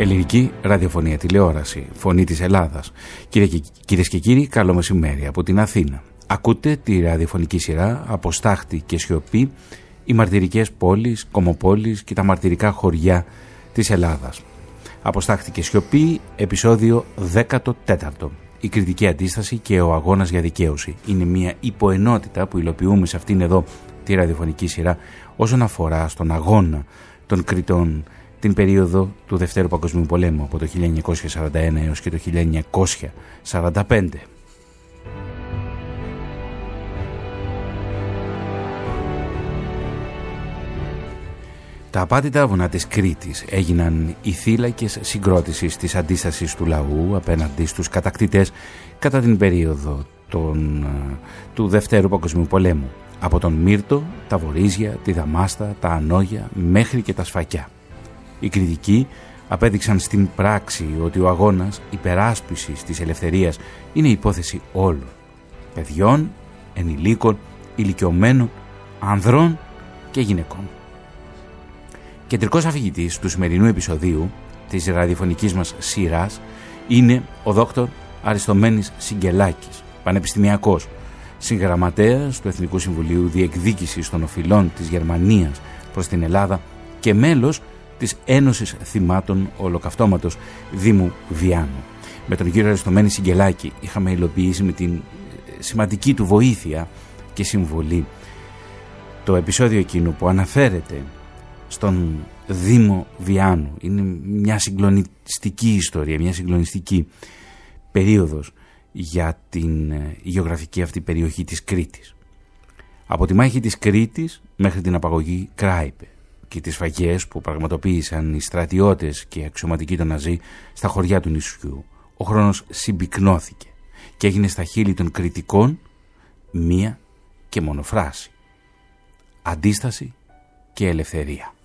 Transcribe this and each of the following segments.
Ελληνική ραδιοφωνία, τηλεόραση, φωνή της Ελλάδας. Κυρίες και κύριοι, καλό μεσημέρι από την Αθήνα. Ακούτε τη ραδιοφωνική σειρά από στάχτη και σιωπή, οι μαρτυρικές πόλεις, κομμοπόλεις και τα μαρτυρικά χωριά της Ελλάδας. Από στάχτη και σιωπή, επεισόδιο 14. Η κριτική αντίσταση και ο αγώνας για δικαίωση. Είναι μια υποενότητα που υλοποιούμε σε αυτήν εδώ τη ραδιοφωνική σειρά όσον αφορά στον αγώνα των Κριτών την περίοδο του Δευτέρου Παγκοσμίου Πολέμου από το 1941 έως και το 1945. Τα απάτητα βουνά της Κρήτης έγιναν οι θύλακες συγκρότησης της αντίστασης του λαού απέναντι στους κατακτητές κατά την περίοδο του Δευτέρου Παγκοσμίου Πολέμου. Από τον Μύρτο, τα Βορίζια, τη Δαμάστα, τα Ανόγια μέχρι και τα Σφακιά. Οι κριτικοί απέδειξαν στην πράξη ότι ο αγώνας υπεράσπισης της ελευθερίας είναι υπόθεση όλων. Παιδιών, ενηλίκων, ηλικιωμένων, ανδρών και γυναικών. Κεντρικός αφηγητής του σημερινού επεισοδίου της ραδιοφωνικής μας σειράς είναι ο Δόκτωρ Αριστομένης Σιγκελάκης, πανεπιστημιακός, συγγραμματέας του Εθνικού Συμβουλίου Διεκδίκησης των Οφειλών της Γερμανίας προς την Ελλάδα και μέλος της Ένωσης Θυμάτων Ολοκαυτώματος Δήμου Βιάνου. Με τον κύριο Αριστομένη Σιγκελάκη είχαμε υλοποιήσει με την σημαντική του βοήθεια και συμβολή το επεισόδιο εκείνο που αναφέρεται στον Δήμο Βιάνου. Είναι μια συγκλονιστική ιστορία, μια συγκλονιστική περίοδος για την γεωγραφική αυτή περιοχή της Κρήτης. Από τη μάχη της Κρήτης μέχρι την απαγωγή Κράιπε και τις φαγές που πραγματοποίησαν οι στρατιώτες και οι αξιωματικοί των Ναζί στα χωριά του νησιού, ο χρόνος συμπυκνώθηκε και έγινε στα χείλη των κριτικών μία και μόνο φράση: αντίσταση και ελευθερία.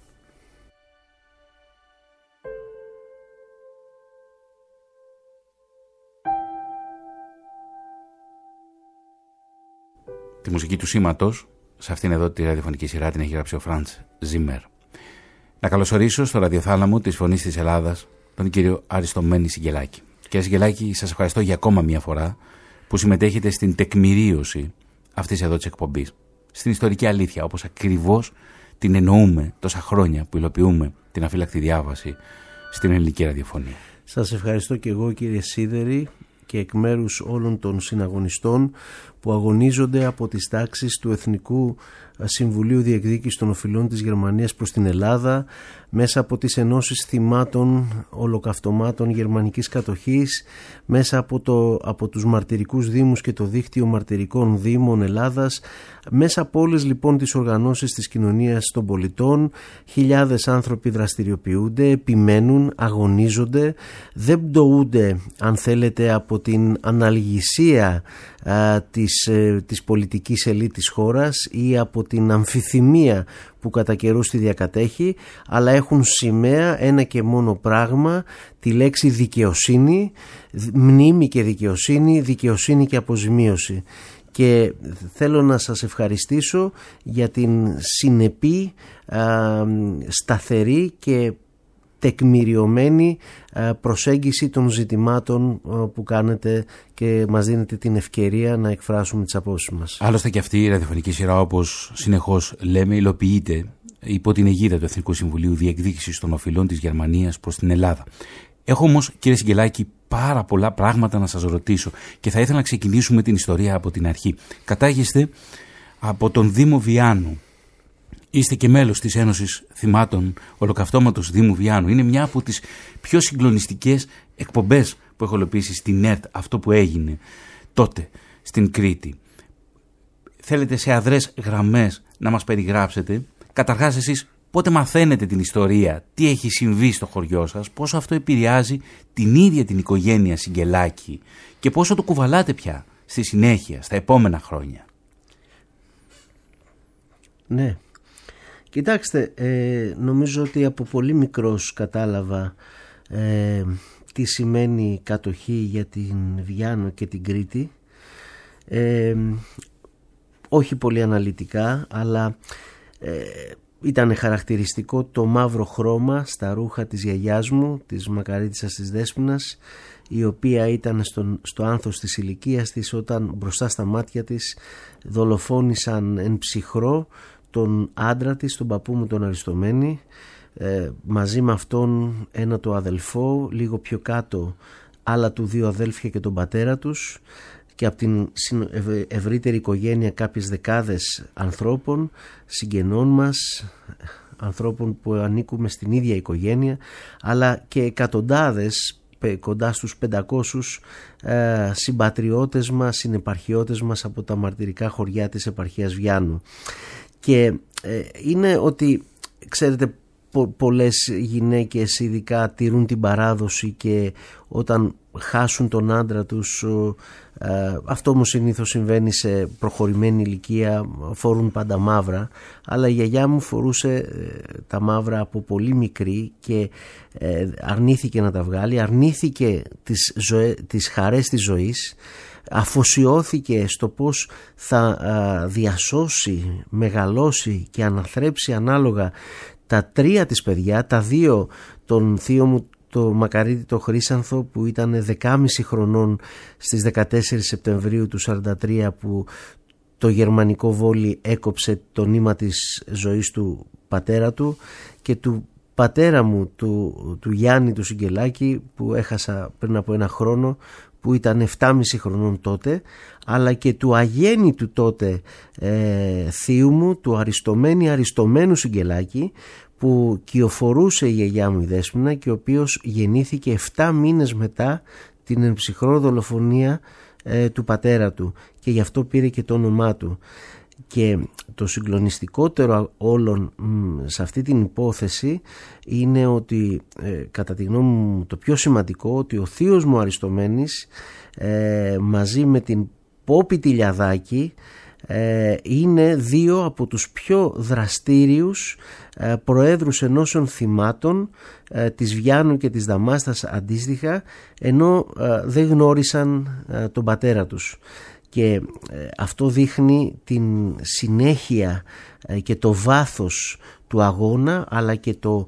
Τη μουσική του σήματος σε αυτήν εδώ τη ραδιοφωνική σειρά την έχει γράψει ο Φραντς Ζίμερ. Να καλωσορίσω στο ραδιοθάλαμο της Φωνής της Ελλάδας τον κύριο Αριστομένη Σιγκελάκη. Κύριε Σιγκελάκη, σας ευχαριστώ για ακόμα μια φορά που συμμετέχετε στην τεκμηρίωση αυτής εδώ της εκπομπής. Στην ιστορική αλήθεια, όπως ακριβώς την εννοούμε τόσα χρόνια που υλοποιούμε την αφύλακτη διάβαση στην ελληνική ραδιοφωνία. Σας ευχαριστώ και εγώ, κύριε Σίδερη, και εκ μέρους όλων των συναγωνιστών που αγωνίζονται από τις τάξεις του Εθνικού Συμβουλίου Διεκδίκησης των Οφειλών της Γερμανίας προς την Ελλάδα, μέσα από τις ενώσεις θυμάτων ολοκαυτωμάτων γερμανικής κατοχής, μέσα από τους μαρτυρικούς δήμους και το δίκτυο μαρτυρικών δήμων Ελλάδας, μέσα από όλες λοιπόν τις οργανώσεις της κοινωνίας των πολιτών. Χιλιάδες άνθρωποι δραστηριοποιούνται, επιμένουν, αγωνίζονται, δεν πτωούνται αν θέλετε από την αναλγησία της πολιτικής ελίτ της χώρας ή από την αμφιθυμία που κατά καιρούς τη διακατέχει, αλλά έχουν σημαία ένα και μόνο πράγμα, τη λέξη δικαιοσύνη, μνήμη και δικαιοσύνη, δικαιοσύνη και αποζημίωση. Και θέλω να σας ευχαριστήσω για την συνεπή, σταθερή και τεκμηριωμένη προσέγγιση των ζητημάτων που κάνετε και μας δίνετε την ευκαιρία να εκφράσουμε τις απόψεις μας. Άλλωστε και αυτή η ραδιοφωνική σειρά, όπως συνεχώς λέμε, υλοποιείται υπό την αιγίδα του Εθνικού Συμβουλίου Διεκδίκησης των Οφειλών της Γερμανίας προς την Ελλάδα. Έχω όμως, κύριε Σιγκελάκη, πάρα πολλά πράγματα να σας ρωτήσω και θα ήθελα να ξεκινήσουμε την ιστορία από την αρχή. Κατάγεστε από τον Δήμο Βιάνου. Είστε και μέλος της Ένωσης Θυμάτων Ολοκαυτώματος Δήμου Βιάνου. Είναι μια από τις πιο συγκλονιστικές εκπομπές που έχω υλοποιήσει στην ΕΡΤ, αυτό που έγινε τότε στην Κρήτη. Θέλετε σε αδρές γραμμές να μας περιγράψετε, καταρχάς εσείς πότε μαθαίνετε την ιστορία, τι έχει συμβεί στο χωριό σας, πόσο αυτό επηρεάζει την ίδια την οικογένεια Σιγκελάκη και πόσο το κουβαλάτε πια στη συνέχεια, στα επόμενα χρόνια. Ναι. Κοιτάξτε, νομίζω ότι από πολύ μικρός κατάλαβα τι σημαίνει κατοχή για την Βιάνο και την Κρήτη. Όχι πολύ αναλυτικά, αλλά Ήταν χαρακτηριστικό το μαύρο χρώμα στα ρούχα της γιαγιάς μου, της Μακαρίτισσας της Δέσποινας, η οποία ήταν στο άνθος της ηλικίας της όταν μπροστά στα μάτια της δολοφόνησαν εν ψυχρό τον άντρα της, τον παππού μου τον Αριστομένη, μαζί με αυτόν ένα το αδελφό, λίγο πιο κάτω άλλα του 2 αδέλφια και τον πατέρα τους, και από την ευρύτερη οικογένεια κάποιες δεκάδες ανθρώπων, συγγενών μας, ανθρώπων που ανήκουμε στην ίδια οικογένεια, αλλά και εκατοντάδες, κοντά στους 500 συμπατριώτες μας, συνεπαρχιώτες μας από τα μαρτυρικά χωριά της επαρχίας Βιάνου. Και είναι ότι, ξέρετε, πολλές γυναίκες ειδικά τηρούν την παράδοση και όταν χάσουν τον άντρα τους, αυτό όμως συνήθως συμβαίνει σε προχωρημένη ηλικία, φορούν πάντα μαύρα, αλλά η γιαγιά μου φορούσε τα μαύρα από πολύ μικρή και αρνήθηκε να τα βγάλει, αρνήθηκε τις χαρές της ζωής, αφοσιώθηκε στο πως θα διασώσει, μεγαλώσει και αναθρέψει ανάλογα τα 3 της παιδιά, τα 2 τον θείο μου το Μακαρίτη το Χρύσανθο που ήταν 10,5 χρονών στις 14 Σεπτεμβρίου του 1943, που το γερμανικό βόλι έκοψε το νήμα της ζωής του πατέρα του, και του πατέρα μου του Γιάννη του Σιγκελάκη που έχασα πριν από 1 χρόνο, που ήταν 7,5 χρονών τότε, αλλά και του αγέννητου τότε θείου μου, του Αριστομένου Σιγκελάκη, που κυοφορούσε η γιαγιά μου η Δέσποινα και ο οποίος γεννήθηκε 7 μήνες μετά την εμψυχρό δολοφονία του πατέρα του, και γι' αυτό πήρε και το όνομά του. Και το συγκλονιστικότερο όλων σε αυτή την υπόθεση είναι ότι κατά τη γνώμη μου το πιο σημαντικό, ότι ο θείος μου Αριστομένης μαζί με την Πόπη Τηλιαδάκη είναι 2 από τους πιο δραστήριους προέδρους ενώσεων θυμάτων της Βιάνου και της Δαμάστας αντίστοιχα, ενώ δεν γνώρισαν τον πατέρα τους. Και αυτό δείχνει την συνέχεια και το βάθος του αγώνα, αλλά και το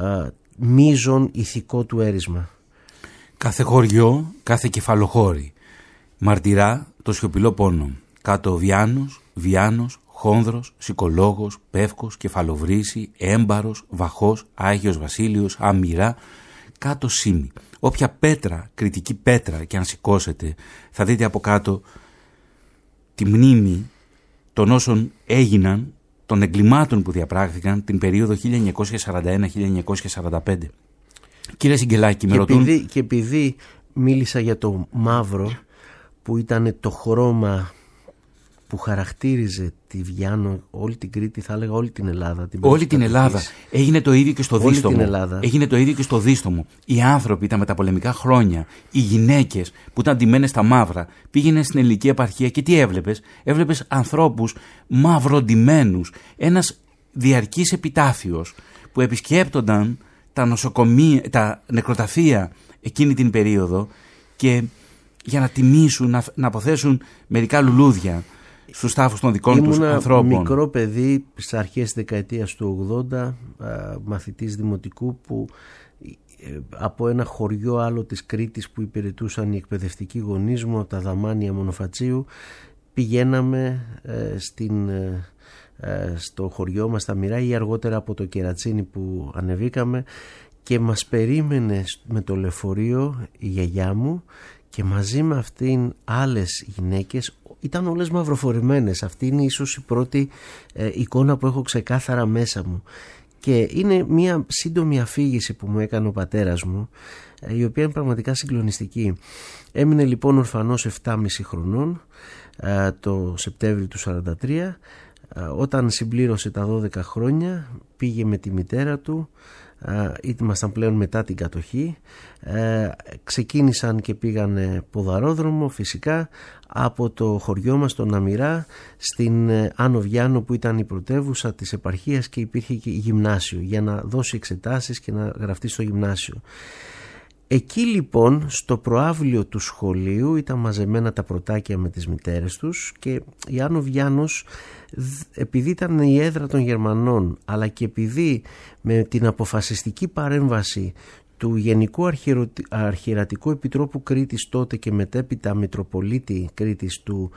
μείζον ηθικό του έρισμα. Κάθε χωριό, κάθε κεφαλοχώρη μαρτυρά το σιωπηλό πόνο. Κάτω Βιάνος, Χόνδρος, Σικολόγος, Πεύκος, Κεφαλοβρύση, Έμπαρος, Βαχός, Άγιος Βασίλειος, Αμυρά, κάτω Σήμη. Όποια πέτρα, κριτική πέτρα και αν σηκώσετε, θα δείτε από κάτω τη μνήμη των όσων έγιναν, των εγκλημάτων που διαπράχθηκαν την περίοδο 1941-1945. Κύριε Σιγκελάκη, με ρωτούν... Και επειδή μίλησα για το μαύρο, που ήταν το χρώμα που χαρακτήριζε τη Βιάνο, όλη την Κρήτη, θα έλεγα όλη την Ελλάδα. Όλη την Ελλάδα. Έγινε το ίδιο και στο Δίστομο. Έγινε το ίδιο και στο Δίστομο. Οι άνθρωποι τα μεταπολεμικά χρόνια, οι γυναίκες που ήταν ντυμένες στα μαύρα, πήγαινε στην ελληνική επαρχία και τι έβλεπες? Έβλεπες ανθρώπους μαυροντυμένους. Ένας διαρκής επιτάφιος που επισκέπτονταν τα νοσοκομεία, τα νεκροταφεία εκείνη την περίοδο, και για να τιμήσουν, να αποθέσουν μερικά λουλούδια στους τάφους των δικών τους ανθρώπων. Ήμουν μικρό παιδί στις αρχές της δεκαετίας του 80, μαθητής δημοτικού, που από ένα χωριό άλλο της Κρήτης που υπηρετούσαν οι εκπαιδευτικοί γονείς μου, τα Δαμάνια Μονοφατσίου, πηγαίναμε στο χωριό μας, στα Μοιρά, ή αργότερα από το Κερατσίνι που ανεβήκαμε, και μας περίμενε με το λεωφορείο η γιαγιά μου, και μαζί με αυτήν άλλες γυναίκες, ήταν όλες μαυροφορεμένες. Αυτή είναι ίσως η πρώτη εικόνα που έχω ξεκάθαρα μέσα μου, και είναι μια σύντομη αφήγηση που μου έκανε ο πατέρας μου, η οποία είναι πραγματικά συγκλονιστική. Έμεινε λοιπόν ορφανός 7,5 χρονών το Σεπτέμβριο του 1943. Όταν συμπλήρωσε τα 12 χρόνια πήγε με τη μητέρα του, ήμασταν πλέον μετά την κατοχή, ξεκίνησαν και πήγαν ποδαρόδρομο φυσικά από το χωριό μας τον Αμυρά στην Άνω Βιάνο, που ήταν η πρωτεύουσα της επαρχίας και υπήρχε και γυμνάσιο, για να δώσει εξετάσεις και να γραφτεί στο γυμνάσιο. Εκεί λοιπόν στο προαύλιο του σχολείου ήταν μαζεμένα τα πρωτάκια με τις μητέρες τους και η Άνω Βιάνος, επειδή ήταν η έδρα των Γερμανών, αλλά και επειδή με την αποφασιστική παρέμβαση του Γενικού Αρχιερατικού Επιτρόπου Κρήτης τότε και μετέπειτα Μητροπολίτη Κρήτης του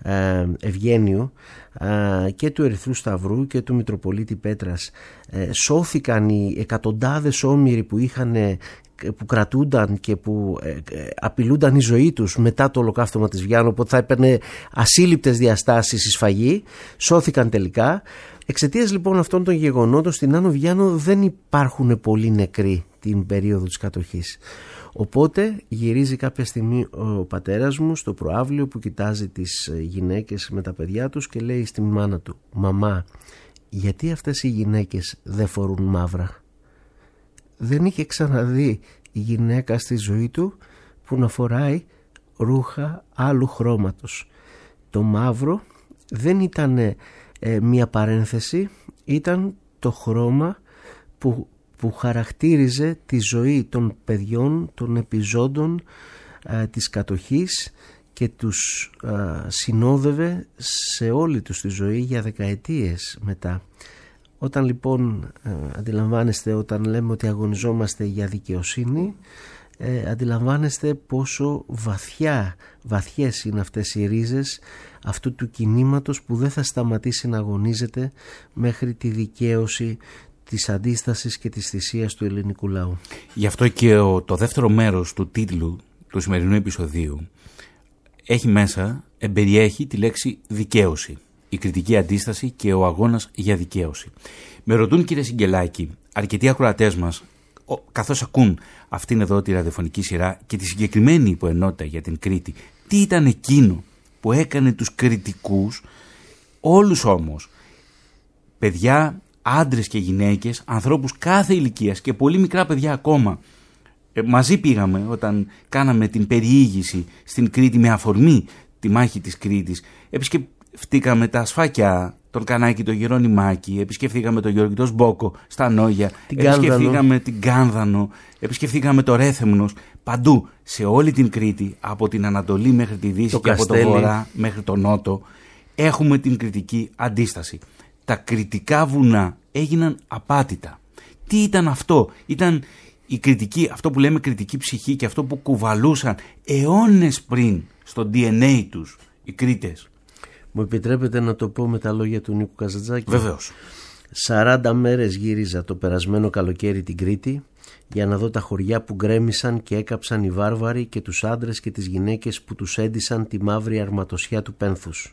Ευγένιου και του Ερυθρού Σταυρού και του Μητροπολίτη Πέτρας, σώθηκαν οι εκατοντάδες όμηροι που κρατούνταν και που απειλούνταν η ζωή τους μετά το ολοκαύτωμα της Βιάνου, οπότε θα έπαιρνε ασύλληπτες διαστάσεις η σφαγή, σώθηκαν τελικά. Εξαιτίας λοιπόν αυτών των γεγονότων στην Άνω Βιάνο δεν υπάρχουν πολλοί νεκροί την περίοδο της κατοχής. Οπότε γυρίζει κάποια στιγμή ο πατέρας μου στο προαύλιο που κοιτάζει τις γυναίκες με τα παιδιά τους και λέει στη μάνα του: «Μαμά, γιατί αυτές οι γυναίκες δεν φορούν μαύρα?» Δεν είχε ξαναδεί η γυναίκα στη ζωή του που να φοράει ρούχα άλλου χρώματος. Το μαύρο δεν ήταν μία παρένθεση, ήταν το χρώμα που χαρακτήριζε τη ζωή των παιδιών, των επιζώντων της κατοχής και τους συνόδευε σε όλη τους τη ζωή για δεκαετίες μετά. Όταν λοιπόν αντιλαμβάνεστε, όταν λέμε ότι αγωνιζόμαστε για δικαιοσύνη, αντιλαμβάνεστε πόσο βαθιές είναι αυτές οι ρίζες αυτού του κινήματος που δεν θα σταματήσει να αγωνίζεται μέχρι τη δικαίωση της αντίστασης και της θυσίας του ελληνικού λαού. Γι' αυτό και το δεύτερο μέρος του τίτλου του σημερινού επεισοδίου έχει μέσα, εμπεριέχει τη λέξη δικαίωση, η κριτική αντίσταση και ο αγώνας για δικαίωση. Με ρωτούν, κύριε Συγγελάκη, αρκετοί ακροατές μας, καθώς ακούν αυτήν εδώ τη ραδιοφωνική σειρά και τη συγκεκριμένη υποενότητα για την Κρήτη, τι ήταν εκείνο που έκανε τους κριτικούς, όλους όμως, παιδιά, άντρες και γυναίκες, ανθρώπους κάθε ηλικίας και πολύ μικρά παιδιά ακόμα. Μαζί πήγαμε όταν κάναμε την περιήγηση στην Κρήτη με αφορμή τη μάχη της Κρήτης. Επισκεφτήκαμε τα Σφάκια, τον Κανάκη, τον Γερονιμάκη, επισκεφθήκαμε τον Γεωργιτό Σμπόκο στα Νόγια, επισκεφθήκαμε την Κάνδανο, επισκεφθήκαμε το Ρέθεμνος, παντού, σε όλη την Κρήτη, από την Ανατολή μέχρι τη Δύση και από το Βορρά μέχρι το Νότο, έχουμε την κριτική αντίσταση. Τα κριτικά βουνά έγιναν απάτητα. Τι ήταν αυτό? Ήταν η κριτική, αυτό που λέμε κριτική ψυχή και αυτό που κουβαλούσαν αιώνες πριν στο DNA τους οι Κρήτες. Μου επιτρέπετε να το πω με τα λόγια του Νίκου Καζαντζάκη? Βεβαίως. 40 μέρες γύριζα το περασμένο καλοκαίρι την Κρήτη για να δω τα χωριά που γκρέμισαν και έκαψαν οι βάρβαροι και τους άντρες και τις γυναίκες που τους έντυσαν τη μαύρη αρματοσιά του πένθους,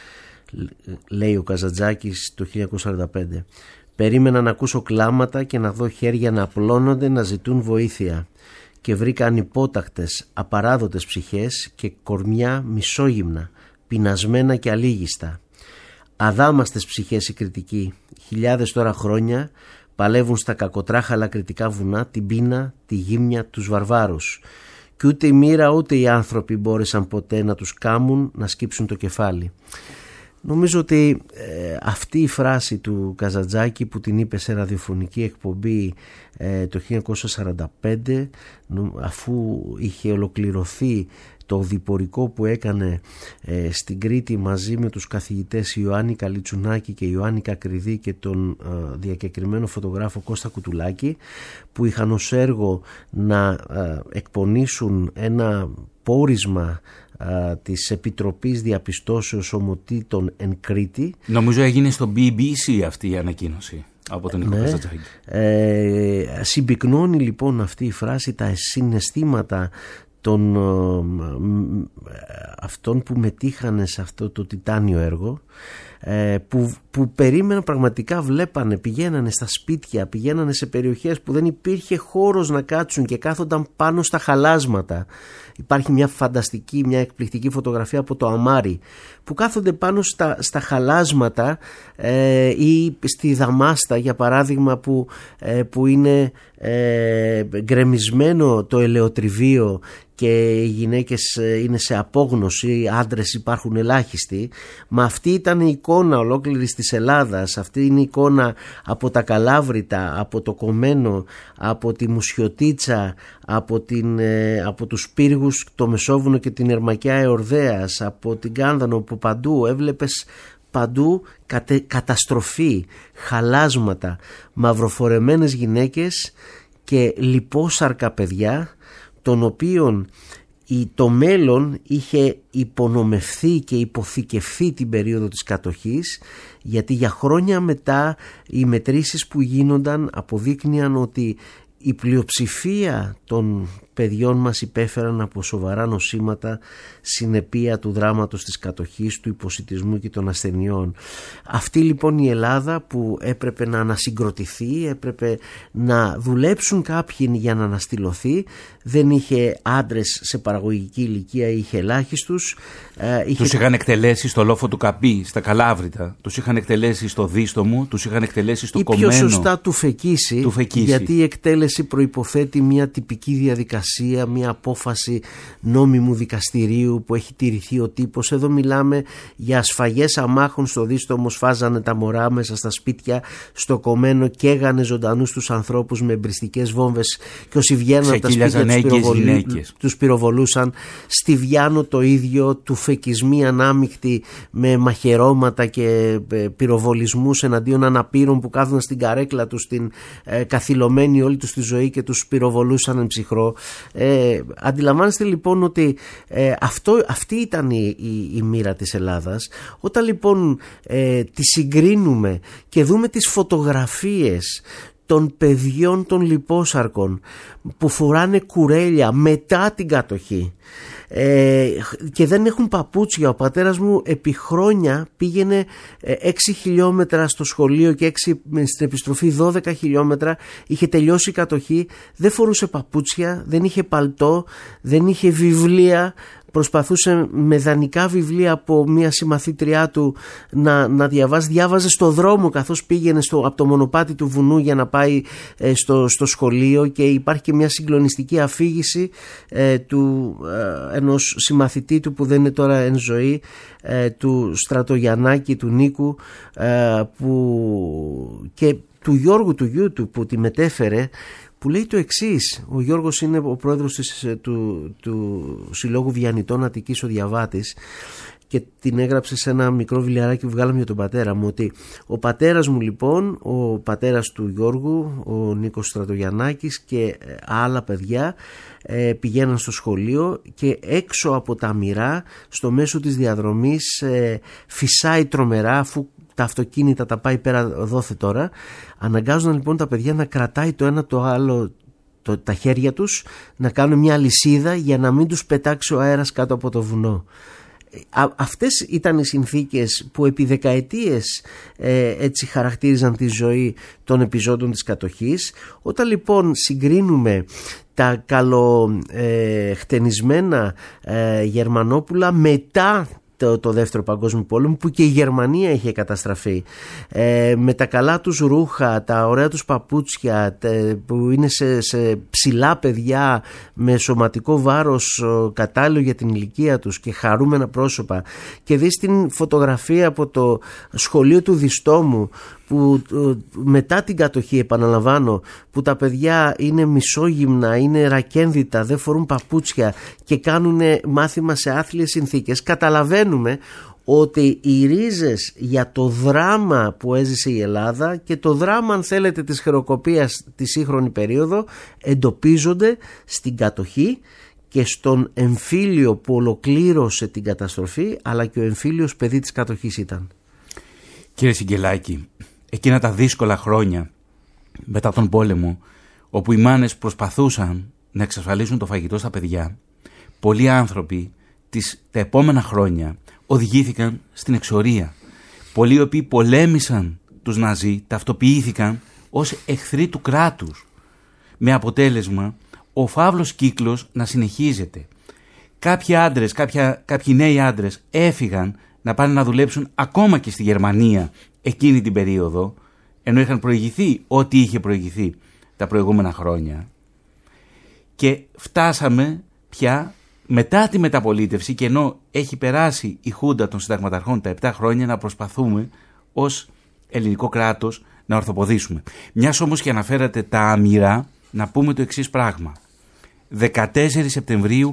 λέει ο Καζαντζάκης το 1945. Περίμενα να ακούσω κλάματα και να δω χέρια να απλώνονται, να ζητούν βοήθεια, και βρήκα ανυπότακτες, απαράδοτες ψυχές και κορμιά μισόγυμνα, πεινασμένα και αλίγιστα. Αδάμαστες ψυχές οι κριτικοί, χιλιάδες τώρα χρόνια παλεύουν στα κακοτράχαλα κριτικά βουνά την πείνα, τη γύμνια, τους βαρβάρους, και ούτε η μοίρα ούτε οι άνθρωποι μπόρεσαν ποτέ να τους κάμουν να σκύψουν το κεφάλι. Νομίζω ότι αυτή η φράση του Καζαντζάκη που την είπε σε ραδιοφωνική εκπομπή το 1945, αφού είχε ολοκληρωθεί το διπορικό που έκανε στην Κρήτη μαζί με τους καθηγητές Ιωάννη Καλιτσουνάκη και Ιωάννη Κακριδή και τον διακεκριμένο φωτογράφο Κώστα Κουτουλάκη, που είχαν ως έργο να εκπονήσουν ένα πόρισμα της Επιτροπής Διαπιστώσεως Ομοτήτων εν Κρήτη. Νομίζω έγινε στο BBC αυτή η ανακοίνωση από τον Νίκο Καζαντζάκη. Συμπυκνώνει λοιπόν αυτή η φράση τα συναισθήματα των αυτών που μετήχανε σε αυτό το τιτάνιο έργο, που περίμεναν, πραγματικά βλέπανε, πηγαίνανε στα σπίτια, πηγαίνανε σε περιοχές που δεν υπήρχε χώρος να κάτσουν και κάθονταν πάνω στα χαλάσματα. Υπάρχει μια φανταστική, μια εκπληκτική φωτογραφία από το Αμάρι που κάθονται πάνω στα χαλάσματα ή στη Δαμάστα, για παράδειγμα, που είναι γκρεμισμένο το ελαιοτριβείο και οι γυναίκες είναι σε απόγνωση, άντρες υπάρχουν ελάχιστοι. Μα αυτή ήταν η εικόνα ολόκληρης της Ελλάδας, αυτή είναι η εικόνα από τα Καλάβρητα, από το Κομμένο, από τη Μουσιοτίτσα, από τους πύργους, το Μεσόβουνο και την Ερμακιά Εορδέας, από την Κάνδανο, που παντού έβλεπες παντού καταστροφή, χαλάσματα, μαυροφορεμένες γυναίκες και λιπόσαρκα παιδιά, των οποίων το μέλλον είχε υπονομευθεί και υποθηκευθεί την περίοδο της κατοχής, γιατί για χρόνια μετά οι μετρήσεις που γίνονταν αποδείκνυαν ότι η πλειοψηφία των παιδιών μας υπέφεραν από σοβαρά νοσήματα συνεπία του δράματος της κατοχής, του υποσιτισμού και των ασθενειών. Αυτή λοιπόν η Ελλάδα που έπρεπε να ανασυγκροτηθεί, έπρεπε να δουλέψουν κάποιοι για να αναστηλωθεί, δεν είχε άντρες σε παραγωγική ηλικία, είχε ελάχιστους. Τους είχαν εκτελέσει στο λόφο του Καπί, στα Καλάβρητα, τους είχαν εκτελέσει στο Δίστομο, τους είχαν εκτελέσει στο Κομμένο. Ή πιο σωστά του Φεκίση, γιατί η εκτέλεση προϋποθέτει μια τυπική διαδικασία, μια απόφαση νόμιμου δικαστηρίου που έχει τηρηθεί ο τύπος. Εδώ μιλάμε για σφαγές αμάχων στο Δίστομο, σφάζανε τα μωρά μέσα στα σπίτια, στο Κομμένο καίγανε ζωντανούς τους ανθρώπους με εμπριστικές βόμβες και όσοι βγαίνουν από τα σπίτια τους πυροβολούσαν. Στη Βιάνο το ίδιο, του Φεκισμοί ανάμεικτοι με μαχαιρώματα και πυροβολισμούς εναντίον αναπήρων που κάθονταν στην καρέκλα τους, την καθυλωμένη όλη τους τη ζωή και τους πυροβολούσαν εν ψυχρό. Αντιλαμβάνεστε λοιπόν ότι αυτή ήταν η μοίρα της Ελλάδας. Όταν λοιπόν τη συγκρίνουμε και δούμε τις φωτογραφίες των παιδιών των λιπόσαρκων που φοράνε κουρέλια μετά την κατοχή και δεν έχουν παπούτσια. Ο πατέρας μου επί χρόνια πήγαινε 6 χιλιόμετρα στο σχολείο και 6 στην επιστροφή 12 χιλιόμετρα. Είχε τελειώσει η κατοχή, δεν φορούσε παπούτσια, δεν είχε παλτό, δεν είχε βιβλία. Προσπαθούσε με δανεικά βιβλία από μια συμμαθήτριά του να διαβάζει. Διάβαζε στο δρόμο καθώς πήγαινε από το μονοπάτι του βουνού για να πάει στο σχολείο, και υπάρχει και μια συγκλονιστική αφήγηση ενός συμμαθητή του που δεν είναι τώρα εν ζωή, του Στρατογιαννάκη, του Νίκου, και του Γιώργου του γιού του που τη μετέφερε, που λέει το εξής. Ο Γιώργος είναι ο πρόεδρος του Συλλόγου Βιαννητών Αττικής, ο Διαβάτης, και την έγραψε σε ένα μικρό βιβλιαράκι που βγάλαμε για τον πατέρα μου, ότι ο πατέρας μου λοιπόν, ο πατέρας του Γιώργου, ο Νίκος Στρατογιαννάκης και άλλα παιδιά πηγαίναν στο σχολείο και έξω από τα μοιρά, στο μέσο της διαδρομής, φυσάει τρομερά, αφού τα αυτοκίνητα τα πάει πέρα δόθε τώρα. Αναγκάζονταν λοιπόν τα παιδιά να κρατάει το ένα το άλλο τα χέρια τους, να κάνουν μια λυσίδα για να μην τους πετάξει ο αέρας κάτω από το βουνό. Αυτές ήταν οι συνθήκες που επί δεκαετίες έτσι χαρακτήριζαν τη ζωή των επιζώντων της κατοχής. Όταν λοιπόν συγκρίνουμε τα καλοχτενισμένα γερμανόπουλα μετά το Δεύτερο Παγκόσμιο Πόλεμο, που και η Γερμανία είχε καταστραφεί, με τα καλά τους ρούχα, τα ωραία τους παπούτσια, που είναι σε ψηλά παιδιά με σωματικό βάρος κατάλληλο για την ηλικία τους και χαρούμενα πρόσωπα, και δεις την φωτογραφία από το σχολείο του Διστόμου που μετά την κατοχή, επαναλαμβάνω, που τα παιδιά είναι μισόγυμνα, είναι ρακένδυτα, δεν φορούν παπούτσια και κάνουν μάθημα σε άθλιες συνθήκες, καταλαβαίνουμε ότι οι ρίζες για το δράμα που έζησε η Ελλάδα και το δράμα, αν θέλετε, της χρεοκοπίας τη σύγχρονη περίοδο εντοπίζονται στην κατοχή και στον εμφύλιο που ολοκλήρωσε την καταστροφή, αλλά και ο εμφύλιος παιδί της κατοχής ήταν. Κύριε Συγγελάκη, εκείνα τα δύσκολα χρόνια μετά τον πόλεμο, όπου οι μάνες προσπαθούσαν να εξασφαλίσουν το φαγητό στα παιδιά, πολλοί άνθρωποι τα επόμενα χρόνια οδηγήθηκαν στην εξορία. Πολλοί οι οποίοι πολέμησαν τους Ναζί ταυτοποιήθηκαν ως εχθροί του κράτους, με αποτέλεσμα ο φαύλος κύκλος να συνεχίζεται. Κάποιοι άντρες, κάποιοι νέοι άντρες έφυγαν να πάνε να δουλέψουν ακόμα και στη Γερμανία εκείνη την περίοδο, ενώ είχαν προηγηθεί ό,τι είχε προηγηθεί τα προηγούμενα χρόνια, και φτάσαμε πια μετά τη μεταπολίτευση, και ενώ έχει περάσει η Χούντα των Συνταγματαρχών τα 7 χρόνια, να προσπαθούμε ως ελληνικό κράτος να ορθοποδήσουμε. Μιας όμως και αναφέρατε τα αμοιρά, να πούμε το εξής πράγμα. 14 Σεπτεμβρίου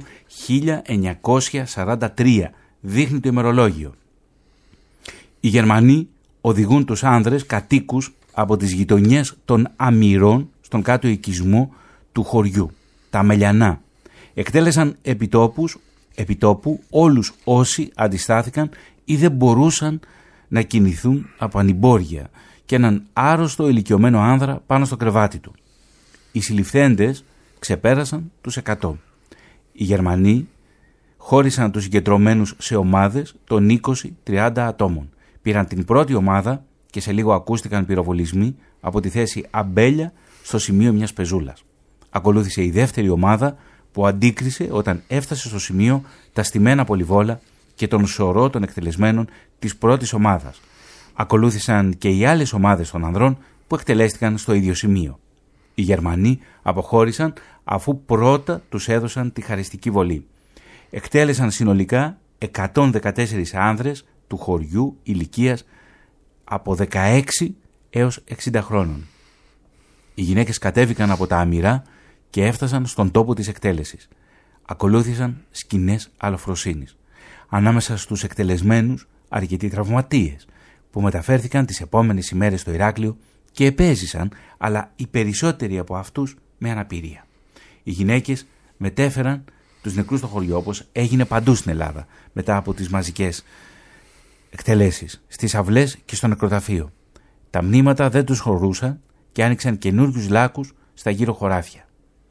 1943 δείχνει το ημερολόγιο. Οι Γερμανοί οδηγούν τους άνδρες κατοίκους από τις γειτονιές των αμοιρών στον κάτω οικισμό του χωριού, τα Μελιανά. Εκτέλεσαν επιτόπου όλους όσοι αντιστάθηκαν ή δεν μπορούσαν να κινηθούν από ανημπόρια και έναν άρρωστο ηλικιωμένο άνδρα πάνω στο κρεβάτι του. Οι συλληφθέντες ξεπέρασαν τους 100. Οι Γερμανοί χώρισαν τους συγκεντρωμένους σε ομάδες των 20-30 ατόμων. Πήραν την πρώτη ομάδα και σε λίγο ακούστηκαν πυροβολισμοί από τη θέση αμπέλια στο σημείο μιας πεζούλας. Ακολούθησε η δεύτερη ομάδα που αντίκρισε όταν έφτασε στο σημείο τα στημένα πολυβόλα και τον σωρό των εκτελεσμένων της πρώτης ομάδας. Ακολούθησαν και οι άλλες ομάδες των ανδρών που εκτελέστηκαν στο ίδιο σημείο. Οι Γερμανοί αποχώρησαν αφού πρώτα τους έδωσαν τη χαριστική βολή. Εκτέλεσαν συνολικά 114 άνδρες του χωριού ηλικίας από 16 έως 60 χρόνων. Οι γυναίκες κατέβηκαν από τα αμοιρά και έφτασαν στον τόπο της εκτέλεσης. Ακολούθησαν σκηνές αλοφροσύνης. Ανάμεσα στους εκτελεσμένους αρκετοί τραυματίες που μεταφέρθηκαν τις επόμενες ημέρες στο Ηράκλειο και επέζησαν, αλλά οι περισσότεροι από αυτούς με αναπηρία. Οι γυναίκες μετέφεραν τους νεκρούς στο χωριό, όπως έγινε παντού στην Ελλάδα μετά από τις μαζικές εκτελέσεις, στις αυλές και στο νεκροταφείο. Τα μνήματα δεν τους χωρούσαν και άνοιξαν καινούριους λάκους στα γύρω χωράφια.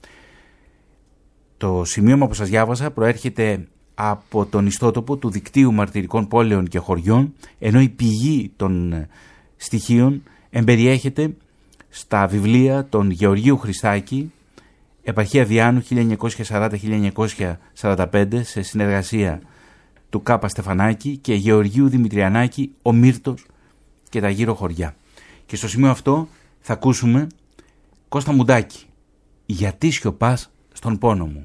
Το σημείωμα που σας διάβασα προέρχεται από τον ιστότοπο του Δικτύου Μαρτυρικών Πόλεων και Χωριών, ενώ η πηγή των στοιχείων εμπεριέχεται στα βιβλία των Γεωργίου Χριστάκη, Επαρχία Διάνου 1940-1945, σε συνεργασία του Κάπα Στεφανάκη, και Γεωργίου Δημητριανάκη, Ο Μύρτος και τα γύρω χωριά. Και στο σημείο αυτό θα ακούσουμε Κώστα Μουντάκη, «Γιατί σιωπάς στον πόνο μου».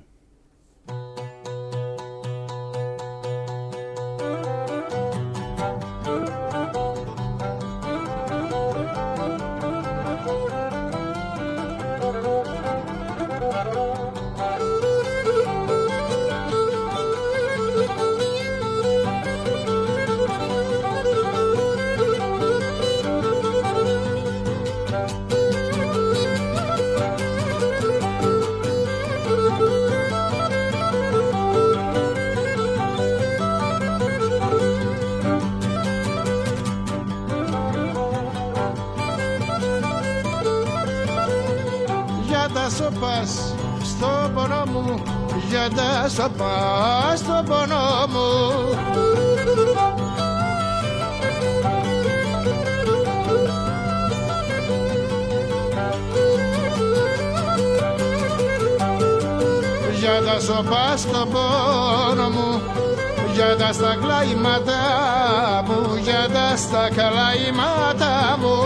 σωπάς στο πόνο μου, για τα σωπάς στο πόνο μου. Για τα σωπάς στο πόνο μου, για τα στα κλάιματα μου, για τα στα καλάιματα μου.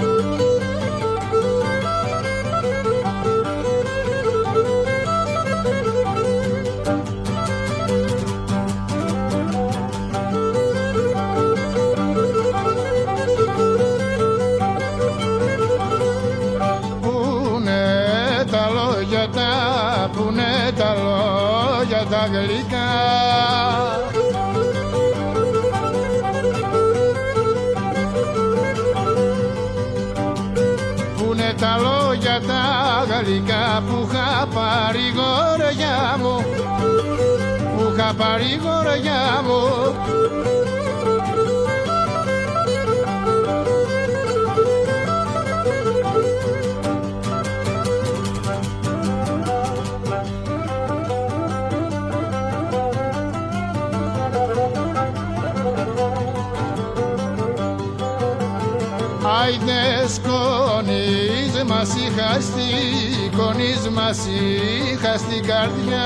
Πουνε τα λόγια τα γλυκά, πουνε τα λόγια τα γλυκά που είχα πάρει γοριά μου, που είχα πάρει γοριά μου. Άιντε σκόνης μας είχα στη, κονής μας είχα στην καρδιά.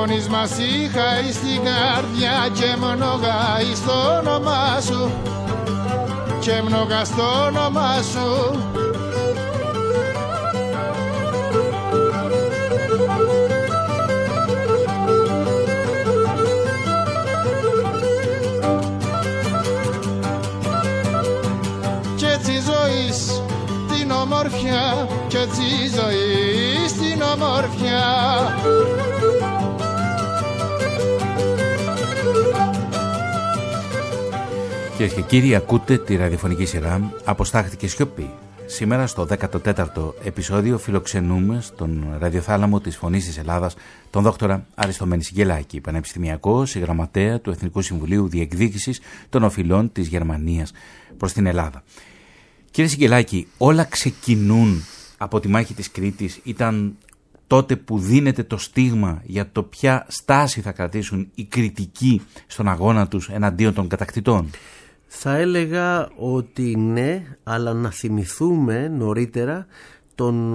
μόνης μας είχα στην καρδιά και mnoγά στο όνομά σου και mnoγά στο όνομά σου. Κι έτσι ζωής την ομορφιά, κι έτσι ζωής την ομορφιά. Κυρίες και κύριοι, ακούτε τη ραδιοφωνική σειρά «Αποστάχτηκε σιωπή». Σήμερα στο 14ο επεισόδιο φιλοξενούμε στον ραδιοθάλαμο της Φωνής της Ελλάδας τον δόκτορα Αριστομένη Σιγγελάκη, πανεπιστημιακό συγγραμματέα του Εθνικού Συμβουλίου Διεκδίκησης των Οφειλών της Γερμανίας προς την Ελλάδα. Κύριε Σιγγελάκη, όλα ξεκινούν από τη μάχη της Κρήτης. Ήταν τότε που δίνεται το στίγμα για το ποια στάση θα κρατήσουν οι Κρητικοί στον αγώνα τους εναντίον των κατακτητών. Θα έλεγα ότι ναι, αλλά να θυμηθούμε νωρίτερα τον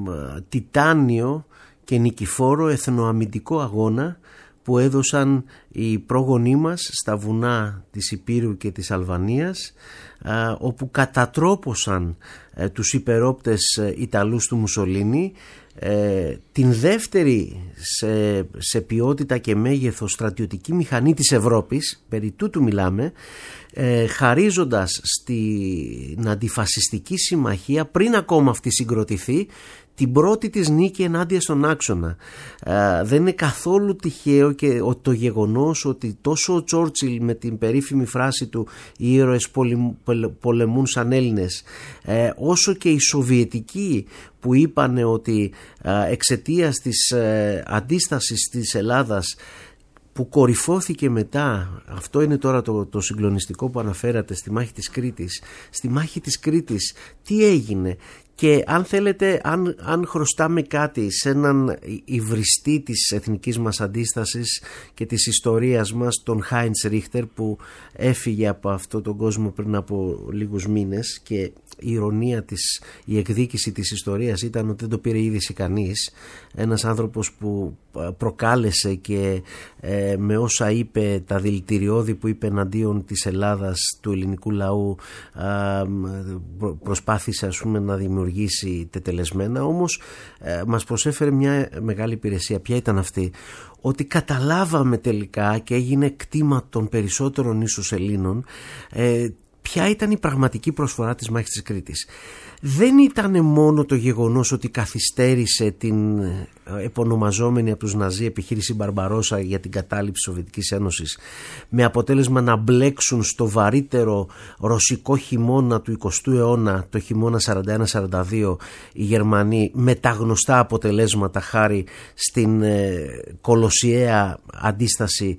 τιτάνιο και νικηφόρο εθνοαμυντικό αγώνα που έδωσαν οι πρόγονοί μας στα βουνά της Ιππήρου και της Αλβανίας, όπου κατατρόπωσαν τους υπερόπτες Ιταλούς του Μουσολίνι, την δεύτερη σε ποιότητα και μέγεθος στρατιωτική μηχανή της Ευρώπης, περί τούτου μιλάμε, χαρίζοντας στην αντιφασιστική συμμαχία, πριν ακόμα αυτή συγκροτηθεί, την πρώτη της νίκη ενάντια στον άξονα. Δεν είναι καθόλου τυχαίο και το γεγονός ότι τόσο ο Τσόρτσιλ με την περίφημη φράση του «Οι ήρωες πολεμούν σαν Έλληνες», όσο και οι Σοβιετικοί που είπανε ότι εξαιτίας της αντίστασης της Ελλάδας που κορυφώθηκε μετά, αυτό είναι τώρα το συγκλονιστικό που αναφέρατε, στη μάχη της Κρήτης. Στη μάχη της Κρήτης τι έγινε? Και αν θέλετε, αν χρωστάμε κάτι σε έναν υβριστή της εθνικής μας αντίστασης και της ιστορίας μας, τον Χάιντς Ρίχτερ, που έφυγε από αυτόν τον κόσμο πριν από λίγους μήνες, και η ηρωνία της, η εκδίκηση της ιστορίας ήταν ότι δεν το πήρε είδηση κανείς. Ένας άνθρωπος που προκάλεσε και με όσα είπε, τα δηλητηριώδη που είπε εναντίον της Ελλάδας, του ελληνικού λαού, προσπάθησε ας πούμε να δημιουργήσει τετελεσμένα, όμως μας προσέφερε μια μεγάλη υπηρεσία. Ποια ήταν αυτή? Ότι καταλάβαμε τελικά, και έγινε κτήμα των περισσότερων ίσως Ελλήνων, ποια ήταν η πραγματική προσφορά της μάχης της Κρήτης. Δεν ήταν μόνο το γεγονός ότι καθυστέρησε την επωνομαζόμενη από τους Ναζί επιχείρηση Μπαρμπαρόσα για την κατάληψη της Σοβιετικής Ένωσης, με αποτέλεσμα να μπλέξουν στο βαρύτερο ρωσικό χειμώνα του 20ου αιώνα, το χειμώνα 41-42, οι Γερμανοί, με τα γνωστά αποτελέσματα χάρη στην κολοσιαία αντίσταση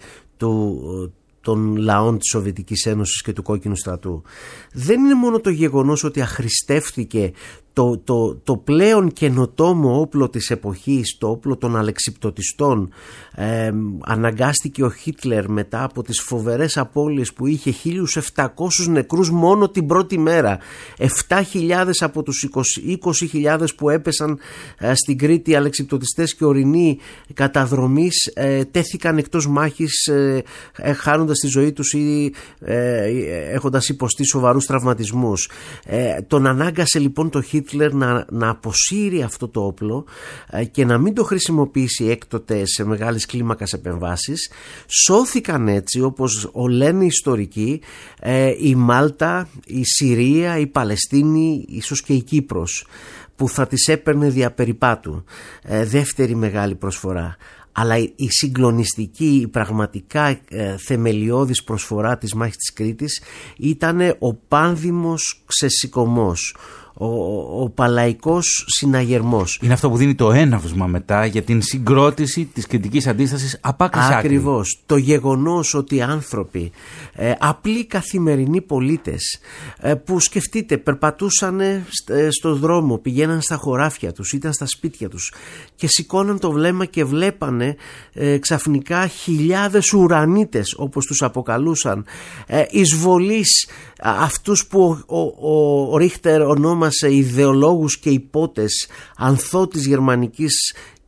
των λαών της Σοβιετικής Ένωσης και του Κόκκινου Στρατού. Δεν είναι μόνο το γεγονός ότι αχρηστεύτηκε το πλέον καινοτόμο όπλο της εποχής, το όπλο των αλεξιπτωτιστών. Αναγκάστηκε ο Χίτλερ, μετά από τις φοβερές απώλειες που είχε, 1.700 νεκρούς μόνο την πρώτη μέρα, 7.000 από τους 20.000 που έπεσαν στην Κρήτη, αλεξιπτωτιστές και ορεινοί καταδρομής, τέθηκαν εκτός μάχης, χάνοντας τη ζωή τους ή έχοντας υποστεί σοβαρούς τραυματισμούς. Τον ανάγκασε λοιπόν το Χίτλερ να αποσύρει αυτό το όπλο και να μην το χρησιμοποιήσει έκτοτε σε μεγάλες κλίμακας επεμβάσεις. Σώθηκαν έτσι, όπως λένε οι ιστορικοί, η Μάλτα, η Συρία, η Παλαιστίνη, ίσως και η Κύπρος, που θα τις έπαιρνε δια περιπάτου. Δεύτερη μεγάλη προσφορά. Αλλά η συγκλονιστική, η πραγματικά θεμελιώδης προσφορά της μάχης της Κρήτης ήταν ο πάνδημος ξεσηκωμός, ο παλαϊκός συναγερμός. Είναι αυτό που δίνει το έναυσμα μετά για την συγκρότηση της κριτικής αντίστασης από άκρη σε άκρη. Ακριβώς. Το γεγονός ότι άνθρωποι, απλοί καθημερινοί πολίτες, που σκεφτείτε περπατούσαν στο δρόμο, πηγαίναν στα χωράφια τους, ήταν στα σπίτια τους και σηκώναν το βλέμμα και βλέπανε ξαφνικά χιλιάδες ουρανίτες, όπως τους αποκαλούσαν, εισβολής, αυτούς που ο Ρίχτερ ονόμασε ιδεολόγους και υπότες, ανθό της γερμανικής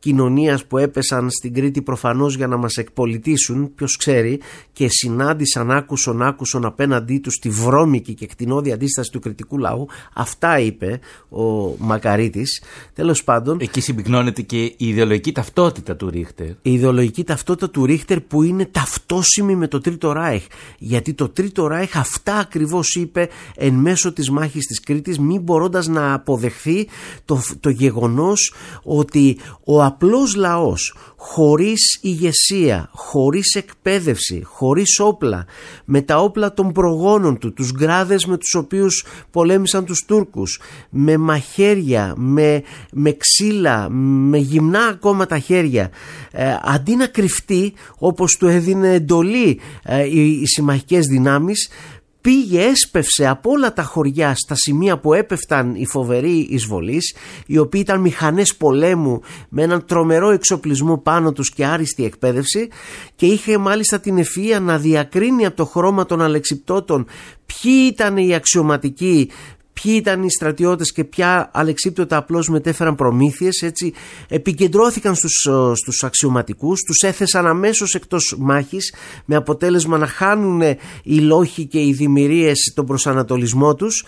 κοινωνίας που έπεσαν στην Κρήτη προφανώς για να μας εκπολιτήσουν, ποιος ξέρει, και συνάντησαν άκουσον απέναντί τους τη βρώμικη και κτηνώδη αντίσταση του κριτικού λαού. Αυτά είπε ο Μακαρίτης. Τέλος πάντων, εκεί συμπυκνώνεται και η ιδεολογική ταυτότητα του Ρίχτερ. Η ιδεολογική ταυτότητα του Ρίχτερ που είναι ταυτόσιμη με το Τρίτο Ράιχ. Γιατί το Τρίτο Ράιχ αυτά ακριβώς είπε εν μέσω της μάχης της Κρήτης, μη μπορώντας να αποδεχθεί το γεγονός ότι ο απλός λαός, χωρίς ηγεσία, χωρίς εκπαίδευση, χωρίς όπλα, με τα όπλα των προγόνων του, τους γκράδες με τους οποίους πολέμησαν τους Τούρκους, με μαχαίρια, με ξύλα, με γυμνά ακόμα τα χέρια, αντί να κρυφτεί όπως του έδινε εντολή οι συμμαχικές δυνάμεις, πήγε, έσπευσε από όλα τα χωριά στα σημεία που έπεφταν οι φοβεροί εισβολείς, οι οποίοι ήταν μηχανές πολέμου με έναν τρομερό εξοπλισμό πάνω τους και άριστη εκπαίδευση, και είχε μάλιστα την ευφυΐα να διακρίνει από το χρώμα των αλεξιπτώτων ποιοι ήταν οι αξιωματικοί, ποιοι ήταν οι στρατιώτες και ποια αλεξίπτωτα απλώς μετέφεραν προμήθειες. Έτσι επικεντρώθηκαν στους αξιωματικούς, τους έθεσαν αμέσως εκτός μάχης, με αποτέλεσμα να χάνουν οι λόχοι και οι δημιουργίες τον προσανατολισμό τους,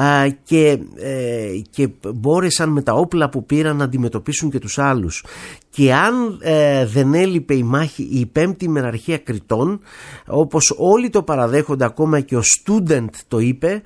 και μπόρεσαν με τα όπλα που πήραν να αντιμετωπίσουν και τους άλλους. Και αν δεν έλειπε η μάχη, η πέμπτη μεραρχία Κρητών, όπως όλοι το παραδέχονται, ακόμα και ο Στούντεντ το είπε,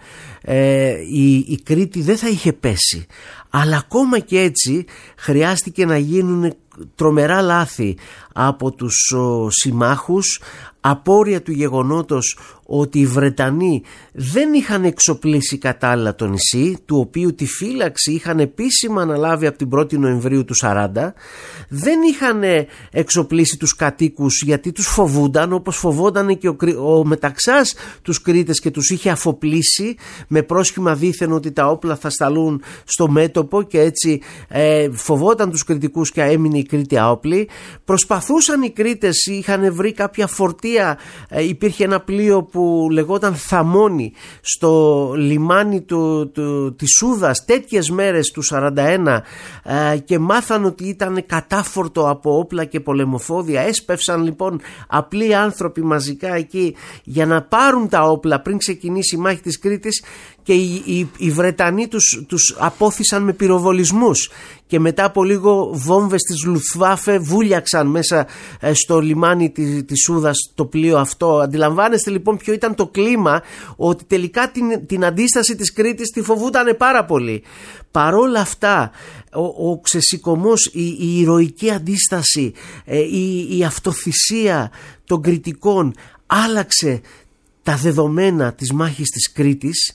η Κρήτη δεν θα είχε πέσει. Αλλά ακόμα και έτσι χρειάστηκε να γίνουν τρομερά λάθη από τους συμμάχους, απόρρια του γεγονότος ότι οι Βρετανοί δεν είχαν εξοπλίσει κατάλληλα το νησί, του οποίου τη φύλαξη είχαν επίσημα αναλάβει από την 1η Νοεμβρίου του 40. Δεν είχαν εξοπλίσει τους κατοίκους γιατί τους φοβούνταν, όπως φοβόταν και ο Μεταξάς τους Κρήτες και τους είχε αφοπλίσει με πρόσχημα δήθεν ότι τα όπλα θα σταλούν στο μέτωπο, και έτσι φοβόταν τους Κρητικούς και έμεινε η Κρήτη άοπλη. Προσπαθούσαν οι Κρήτες, είχαν βρει κάποια φορτία, υπήρχε ένα πλοίο που λεγόταν Θαμώνη στο λιμάνι της Σούδας τέτοιες μέρες του 41, και μάθαν ότι ήταν κατάφορτο από όπλα και πολεμοφόδια. Έσπευσαν λοιπόν απλοί άνθρωποι μαζικά εκεί για να πάρουν τα όπλα πριν ξεκινήσει η μάχη της Κρήτης, και οι Βρετανοί τους απόθυσαν με πυροβολισμούς, και μετά από λίγο βόμβες της Λουφτβάφε βούλιαξαν μέσα στο λιμάνι της Σούδας το πλοίο αυτό. Αντιλαμβάνεστε λοιπόν ποιο ήταν το κλίμα, ότι τελικά την αντίσταση της Κρήτης τη φοβούταν πάρα πολύ. Παρόλα αυτά ο ξεσηκωμός, η ηρωική αντίσταση, η αυτοθυσία των Κρητικών άλλαξε τα δεδομένα της μάχης της Κρήτης,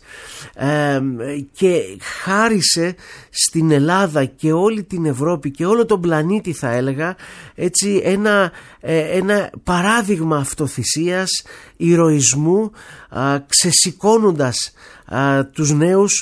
και χάρισε στην Ελλάδα και όλη την Ευρώπη και όλο τον πλανήτη, θα έλεγα έτσι, ένα παράδειγμα αυτοθυσίας, ηρωισμού, ξεσηκώνοντας τους νέους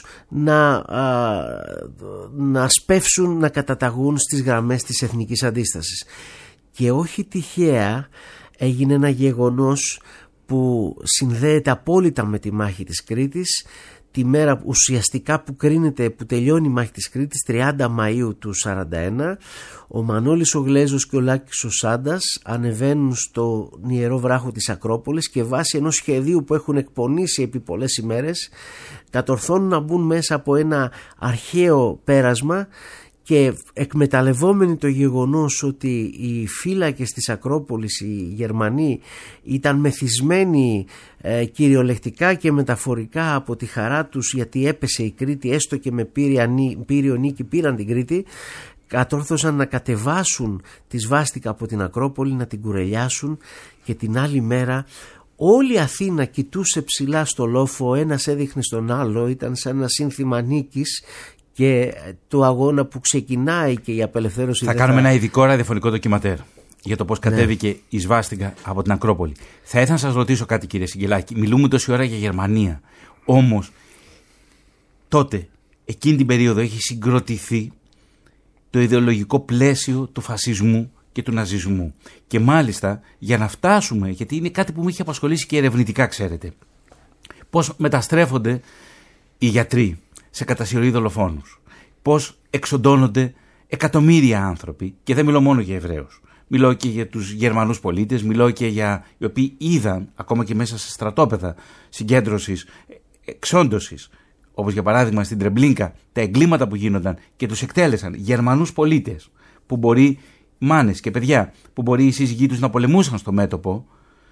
να σπεύσουν, να καταταγούν στις γραμμές της εθνικής αντίστασης. Και όχι τυχαία έγινε ένα γεγονός που συνδέεται απόλυτα με τη μάχη της Κρήτης, τη μέρα ουσιαστικά που τελειώνει η μάχη της Κρήτης, 30 Μαΐου του 41. Ο Μανώλης ο Γλέζος και ο Λάκης ο Σάντας ανεβαίνουν στο ιερό βράχο της Ακρόπολης, και βάσει ενός σχεδίου που έχουν εκπονήσει επί πολλές ημέρες κατορθώνουν να μπουν μέσα από ένα αρχαίο πέρασμα, και εκμεταλλευόμενοι το γεγονός ότι οι φύλακες της Ακρόπολης, οι Γερμανοί, ήταν μεθυσμένοι κυριολεκτικά και μεταφορικά από τη χαρά τους, γιατί έπεσε η Κρήτη, έστω και με πύριο νίκη πήραν την Κρήτη, κατόρθωσαν να κατεβάσουν τη σβάστηκα από την Ακρόπολη, να την κουρελιάσουν, και την άλλη μέρα όλη η Αθήνα κοιτούσε ψηλά στο λόφο, ο ένας έδειχνε στον άλλο, ήταν σαν ένα σύνθημα νίκης και το αγώνα που ξεκινάει και η απελευθέρωση. Θα κάνουμε ένα ειδικό ραδιοφωνικό ντοκιματέρ για το πώς κατέβηκε η σβάστηκα από την Ακρόπολη. Θα ήθελα να σας ρωτήσω κάτι, κύριε Συγγελάκη. Μιλούμε τόση ώρα για Γερμανία. Όμως τότε, εκείνη την περίοδο, έχει συγκροτηθεί το ιδεολογικό πλαίσιο του φασισμού και του ναζισμού. Και μάλιστα για να φτάσουμε, γιατί είναι κάτι που με είχε απασχολήσει και ερευνητικά, ξέρετε, πώς μεταστρέφονται οι γιατροί σε κατασυρωή δολοφόνους, πώς εξοντώνονται εκατομμύρια άνθρωποι, και δεν μιλώ μόνο για Εβραίους, μιλώ και για τους Γερμανούς πολίτες, μιλώ και για οι οποίοι είδαν ακόμα και μέσα σε στρατόπεδα συγκέντρωσης, εξόντωσης, όπως για παράδειγμα στην Τρεμπλίνκα, τα εγκλήματα που γίνονταν και τους εκτέλεσαν Γερμανούς πολίτες, που μπορεί, μάνες και παιδιά, που μπορεί οι σύζυγοί τους να πολεμούσαν στο μέτωπο,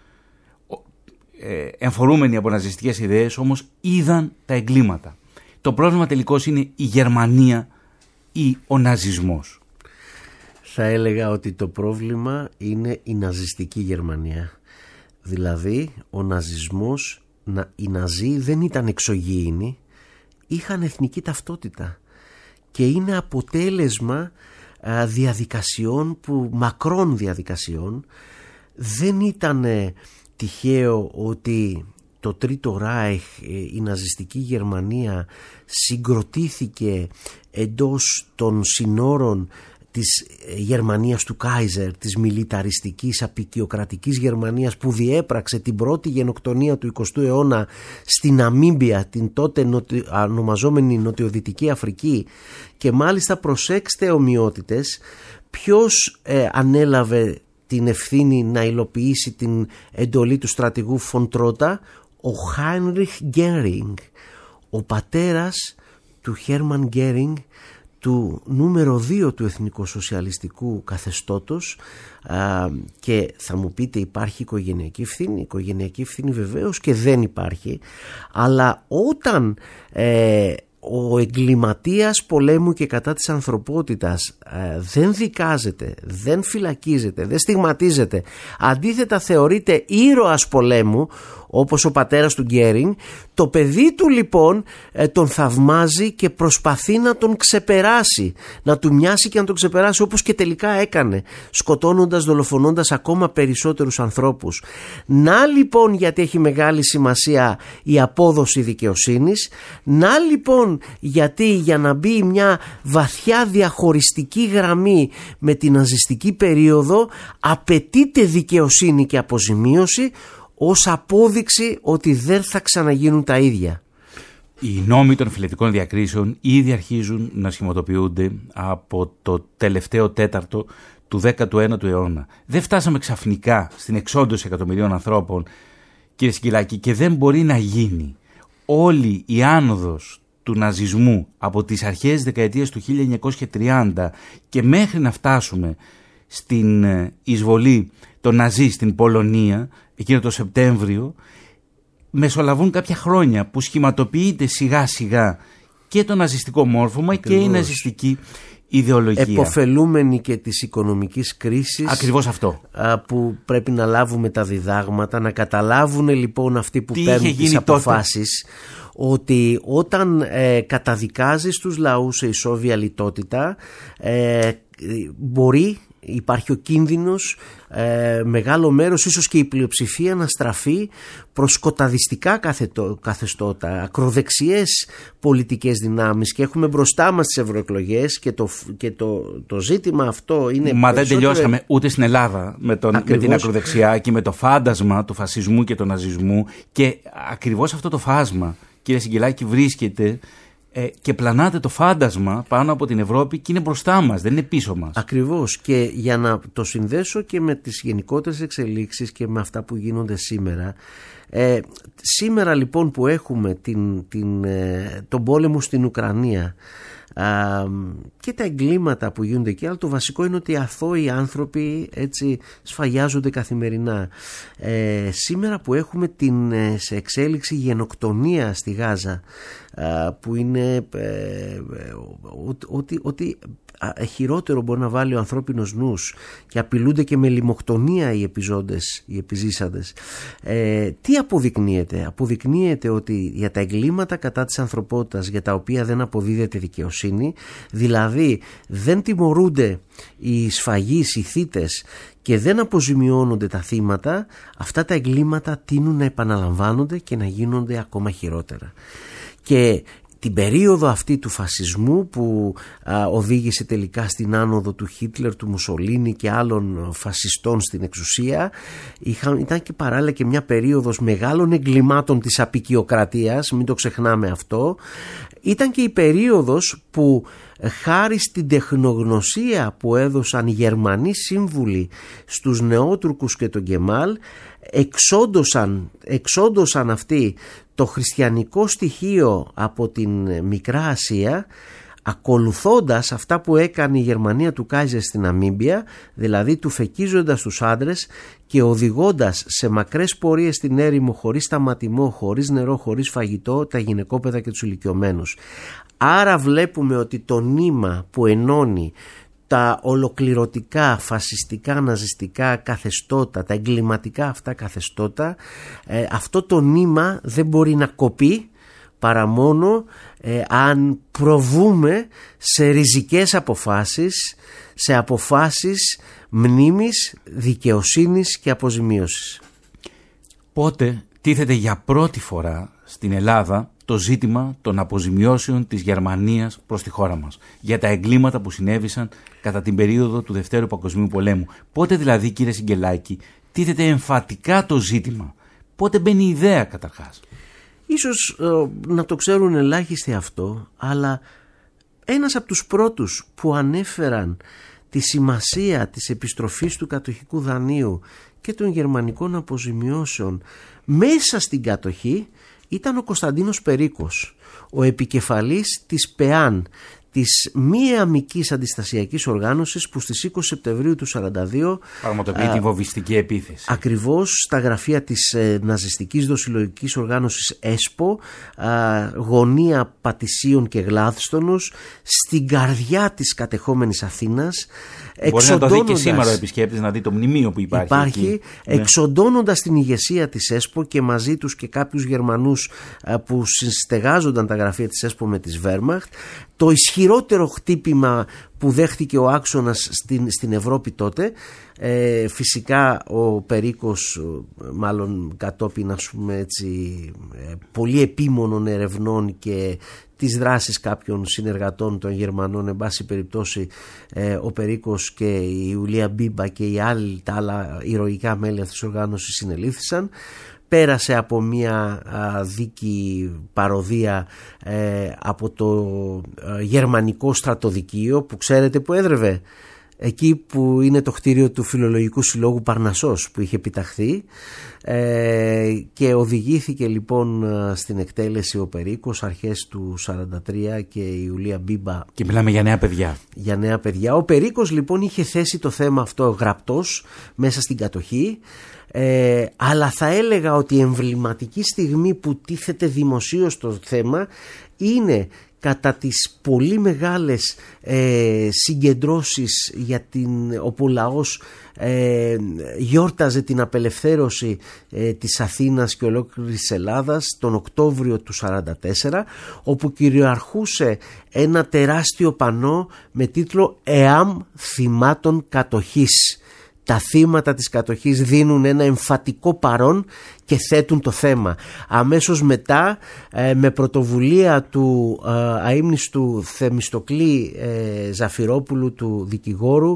εμφορούμενοι από ναζιστικές ιδέες, όμως είδαν τα εγκλήματα. Το πρόβλημα τελικώς είναι η Γερμανία ή ο ναζισμός. Θα έλεγα ότι το πρόβλημα είναι η ναζιστική Γερμανία. Δηλαδή ο ναζισμός, οι Ναζί δεν ήταν εξωγήινοι, είχαν εθνική ταυτότητα και είναι αποτέλεσμα διαδικασιών, μακρών διαδικασιών. Δεν ήταν τυχαίο ότι το Τρίτο Ράιχ, η ναζιστική Γερμανία, συγκροτήθηκε εντός των συνόρων της Γερμανίας του Κάιζερ, της μιλιταριστικής απικιοκρατικής Γερμανίας, που διέπραξε την πρώτη γενοκτονία του 20ου αιώνα στην Ναμίμπια, την τότε ονομαζόμενη Νοτιοδυτική Αφρική. Και μάλιστα, προσέξτε ομοιότητες, ποιος ανέλαβε την ευθύνη να υλοποιήσει την εντολή του στρατηγού Φον Τρότα? Ο Χάινριχ Γκέρινγκ, ο πατέρας του Χέρμαν Γκέρινγκ, του νούμερο 2 του εθνικοσοσιαλιστικού καθεστώτος. Και θα μου πείτε, υπάρχει οικογενειακή ευθύνη? Οικογενειακή ευθύνη βεβαίως και δεν υπάρχει, αλλά όταν ο εγκληματίας πολέμου και κατά της ανθρωπότητας δεν δικάζεται, δεν φυλακίζεται, δεν στιγματίζεται, αντίθετα θεωρείται ήρωας πολέμου, όπως ο πατέρας του Γκέρινγκ, το παιδί του λοιπόν τον θαυμάζει και προσπαθεί να τον ξεπεράσει, να του μοιάσει και να τον ξεπεράσει, όπως και τελικά έκανε, σκοτώνοντας, δολοφονώντας ακόμα περισσότερους ανθρώπους. Να λοιπόν γιατί έχει μεγάλη σημασία η απόδοση δικαιοσύνης, να λοιπόν γιατί για να μπει μια βαθιά διαχωριστική γραμμή με την ναζιστική περίοδο απαιτείται δικαιοσύνη και αποζημίωση, ως απόδειξη ότι δεν θα ξαναγίνουν τα ίδια. Οι νόμοι των φυλετικών διακρίσεων ήδη αρχίζουν να σχηματοποιούνται από το τελευταίο τέταρτο του 19ου αιώνα. Δεν φτάσαμε ξαφνικά στην εξόντωση εκατομμυρίων ανθρώπων, κύριε Σικυλάκη, και δεν μπορεί να γίνει όλη η άνοδος του ναζισμού από τις αρχές δεκαετίας του 1930 και μέχρι να φτάσουμε στην εισβολή των Ναζί στην Πολωνία εκείνο το Σεπτέμβριο. Μεσολαβούν κάποια χρόνια που σχηματοποιείται σιγά σιγά και το ναζιστικό μόρφωμα. Ακριβώς. Και η ναζιστική ιδεολογία. Εποφελούμενη και της οικονομικής κρίσης. Ακριβώς αυτό. Που πρέπει να λάβουμε τα διδάγματα, να καταλάβουν λοιπόν αυτοί που παίρνουν τις αποφάσεις ότι όταν καταδικάζεις τους λαούς σε ισόβια λιτότητα, υπάρχει ο κίνδυνος μεγάλο μέρος, ίσως και η πλειοψηφία, να στραφεί προς σκοταδιστικά καθεστώτα, ακροδεξιές πολιτικές δυνάμεις, και έχουμε μπροστά μας τις ευρωεκλογές και το ζήτημα αυτό είναι. Μα δεν τελειώσαμε ούτε στην Ελλάδα με την ακροδεξιά και με το φάντασμα του φασισμού και του ναζισμού, και ακριβώς αυτό το φάσμα, κύριε Σικυλάκη, βρίσκεται και πλανάται το φάντασμα πάνω από την Ευρώπη και είναι μπροστά μας, δεν είναι πίσω μας. Ακριβώς, και για να το συνδέσω και με τις γενικότερες εξελίξεις και με αυτά που γίνονται σήμερα. Σήμερα λοιπόν που έχουμε τον πόλεμο στην Ουκρανία και τα εγκλήματα που γίνονται εκεί, αλλά το βασικό είναι ότι οι αθώοι άνθρωποι έτσι σφαγιάζονται καθημερινά. Σήμερα που έχουμε σε εξέλιξη γενοκτονία στη Γάζα, που είναι ότι χειρότερο μπορεί να βάλει ο ανθρώπινος νους, και απειλούνται και με λιμοκτονία οι επιζήσαντες. Τι αποδεικνύεται? Αποδεικνύεται ότι για τα εγκλήματα κατά της ανθρωπότητας, για τα οποία δεν αποδίδεται δικαιοσύνη, δηλαδή δεν τιμωρούνται οι σφαγείς, οι θύτες, και δεν αποζημιώνονται τα θύματα, αυτά τα εγκλήματα τείνουν να επαναλαμβάνονται και να γίνονται ακόμα χειρότερα. Και την περίοδο αυτή του φασισμού που οδήγησε τελικά στην άνοδο του Χίτλερ, του Μουσολίνι και άλλων φασιστών στην εξουσία, ήταν και παράλληλα και μια περίοδος μεγάλων εγκλημάτων της αποικιοκρατίας, μην το ξεχνάμε αυτό. Ήταν και η περίοδος που χάρη στην τεχνογνωσία που έδωσαν οι Γερμανοί σύμβουλοι στους Νεότουρκους και τον Κεμάλ, εξόντωσαν αυτοί το χριστιανικό στοιχείο από την Μικρά Ασία, ακολουθώντας αυτά που έκανε η Γερμανία του Κάιζερ στην Ναμίμπια, δηλαδή του φεκίζοντας τους άντρες και οδηγώντας σε μακρές πορείες στην έρημο, χωρίς σταματημό, χωρίς νερό, χωρίς φαγητό, τα γυναικόπαιδα και τους ηλικιωμένους. Άρα βλέπουμε ότι το νήμα που ενώνει τα ολοκληρωτικά φασιστικά ναζιστικά καθεστώτα, τα εγκληματικά αυτά καθεστώτα, αυτό το νήμα δεν μπορεί να κοπεί παρά μόνο αν προβούμε σε ριζικές αποφάσεις, σε αποφάσεις μνήμης, δικαιοσύνης και αποζημίωσης. Πότε τίθεται για πρώτη φορά στην Ελλάδα το ζήτημα των αποζημιώσεων της Γερμανίας προς τη χώρα μας για τα εγκλήματα που συνέβησαν κατά την περίοδο του Δευτέρου Παγκοσμίου Πολέμου? Πότε δηλαδή, κύριε Συγγελάκη, τίθεται εμφατικά το ζήτημα? Πότε μπαίνει η ιδέα καταρχάς? Ίσως να το ξέρουν ελάχιστοι αυτό, αλλά ένας από τους πρώτους που ανέφεραν τη σημασία της επιστροφής του κατοχικού δανείου και των γερμανικών αποζημιώσεων μέσα στην κατοχή ήταν ο Κωνσταντίνος Περίκος, ο επικεφαλής της ΠΕΑΝ, της μη αμικής αντιστασιακής οργάνωσης, που στις 20 Σεπτεμβρίου του 1942 πραγματοποιεί την βομβιστική επίθεση. Ακριβώς στα γραφεία της ναζιστικής δοσυλλογικής οργάνωσης ΕΣΠΟ, γωνία Πατησίων και Γλάδστονος, στην καρδιά της κατεχόμενης Αθήνας. Μπορεί να το δει και σήμερα ο επισκέπτης, να δει το μνημείο που υπάρχει εξοντώνοντας την ηγεσία της ΕΣΠΟ και μαζί τους και κάποιους Γερμανούς που συστεγάζονταν τα γραφεία της ΕΣΠΟ με τις Βέρμαχτ. Το ισχυρότερο χτύπημα που δέχτηκε ο άξονας στην Ευρώπη τότε, φυσικά ο Περίκος, μάλλον κατόπιν, ας πούμε έτσι, πολύ επίμονων ερευνών και τις δράσεις κάποιων συνεργατών των Γερμανών, εν πάση περιπτώσει ο Περίκος και η Ιουλία Μπίμπα και τα άλλα ηρωικά μέλη αυτής της οργάνωσης συνελήφθησαν. Πέρασε από μια δίκη παροδία από το γερμανικό στρατοδικείο, που ξέρετε που έδρευε, εκεί που είναι το κτίριο του Φιλολογικού Συλλόγου Παρνασσός, που είχε επιταχθεί, και οδηγήθηκε λοιπόν στην εκτέλεση ο Περίκος αρχές του 1943 και η Ιουλία Μπίμπα. Και μιλάμε για νέα παιδιά. Για νέα παιδιά. Ο Περίκος λοιπόν είχε θέσει το θέμα αυτό γραπτός μέσα στην κατοχή, αλλά θα έλεγα ότι η εμβληματική στιγμή που τίθεται δημοσίως το θέμα είναι κατά τις πολύ μεγάλες συγκεντρώσεις όπου ο λαός γιόρταζε την απελευθέρωση της Αθήνας και ολόκληρης της Ελλάδας τον Οκτώβριο του 1944, όπου κυριαρχούσε ένα τεράστιο πανό με τίτλο «ΕΑΜ θυμάτων κατοχής». Τα θύματα της κατοχής δίνουν ένα εμφατικό παρόν και θέτουν το θέμα. Αμέσως μετά, με πρωτοβουλία του αείμνηστου Θεμιστοκλή Ζαφυρόπουλου, του δικηγόρου,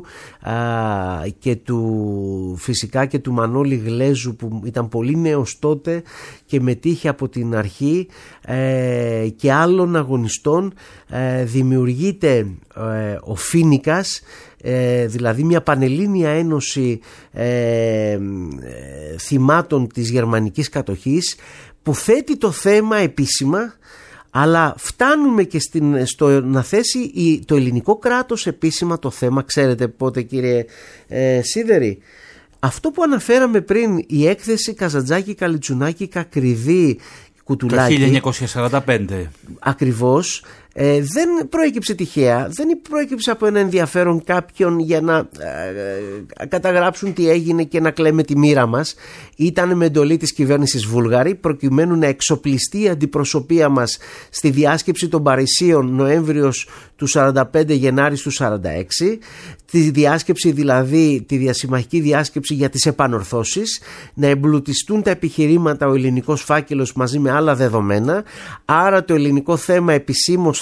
και φυσικά και του Μανώλη Γλέζου, που ήταν πολύ νέος τότε και μετήχε από την αρχή, και άλλων αγωνιστών, δημιουργείται ο Φίνικας, δηλαδή μια πανελλήνια ένωση θυμάτων της γερμανικής κατοχής, που θέτει το θέμα επίσημα, αλλά φτάνουμε και στο να θέσει το ελληνικό κράτος επίσημα το θέμα. Ξέρετε πότε, κύριε Σίδερη? Αυτό που αναφέραμε πριν, η έκθεση Καζαντζάκη Καλιτσουνάκη Κακριδί Κουτουλάκη, το 1945. Ακριβώς. Δεν προέκυψε τυχαία, δεν προέκυψε από ένα ενδιαφέρον κάποιον για να καταγράψουν τι έγινε και να κλαίμε τη μοίρα μας. Ήταν με εντολή της κυβέρνησης Βούλγαρη, προκειμένου να εξοπλιστεί η αντιπροσωπεία μας στη διάσκεψη των Παρισίων Νοέμβριος του 45 Γενάρης του 46, τη διάσκεψη, δηλαδή τη διασημαχική διάσκεψη για τις επανορθώσεις, να εμπλουτιστούν τα επιχειρήματα, ο ελληνικός φάκελος μαζί με άλλα δεδομένα. Άρα το ελληνικό θέμα επισήμως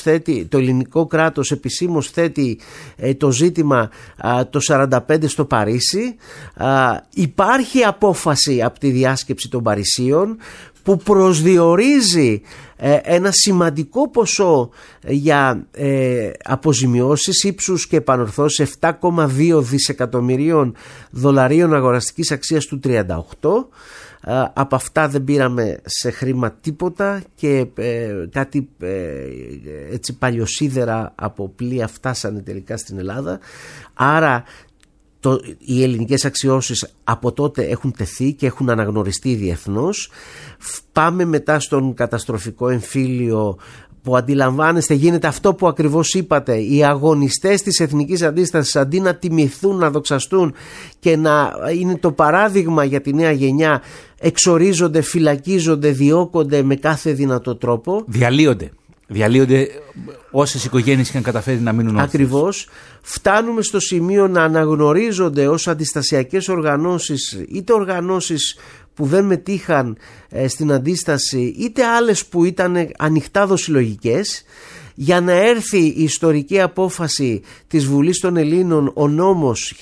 το ελληνικό κράτος επισήμως θέτει το ζήτημα το 1945 στο Παρίσι. Υπάρχει απόφαση από τη διάσκεψη των Παρισίων που προσδιορίζει ένα σημαντικό ποσό για αποζημιώσεις ύψους και επανορθώσεις 7,2 δισεκατομμυρίων δολαρίων αγοραστικής αξίας του 38. Από αυτά δεν πήραμε σε χρήμα τίποτα και κάτι έτσι παλιοσίδερα από πλοία φτάσανε τελικά στην Ελλάδα. Άρα οι ελληνικές αξιώσεις από τότε έχουν τεθεί και έχουν αναγνωριστεί διεθνώς. Πάμε μετά στον καταστροφικό εμφύλιο που αντιλαμβάνεστε γίνεται αυτό που ακριβώς είπατε. Οι αγωνιστές της εθνικής αντίστασης αντί να τιμηθούν, να δοξαστούν και να είναι το παράδειγμα για τη νέα γενιά, εξορίζονται, φυλακίζονται, διώκονται με κάθε δυνατό τρόπο. Διαλύονται όσες οικογένειες είχαν καταφέρει να μείνουν όρθιες. Ακριβώς. Φτάνουμε στο σημείο να αναγνωρίζονται ως αντιστασιακές οργανώσεις, είτε οργανώσεις που δεν μετήχαν στην αντίσταση, είτε άλλες που ήταν ανοιχτά δοσυλλογικές, για να έρθει η ιστορική απόφαση της Βουλής των Ελλήνων, ο νόμος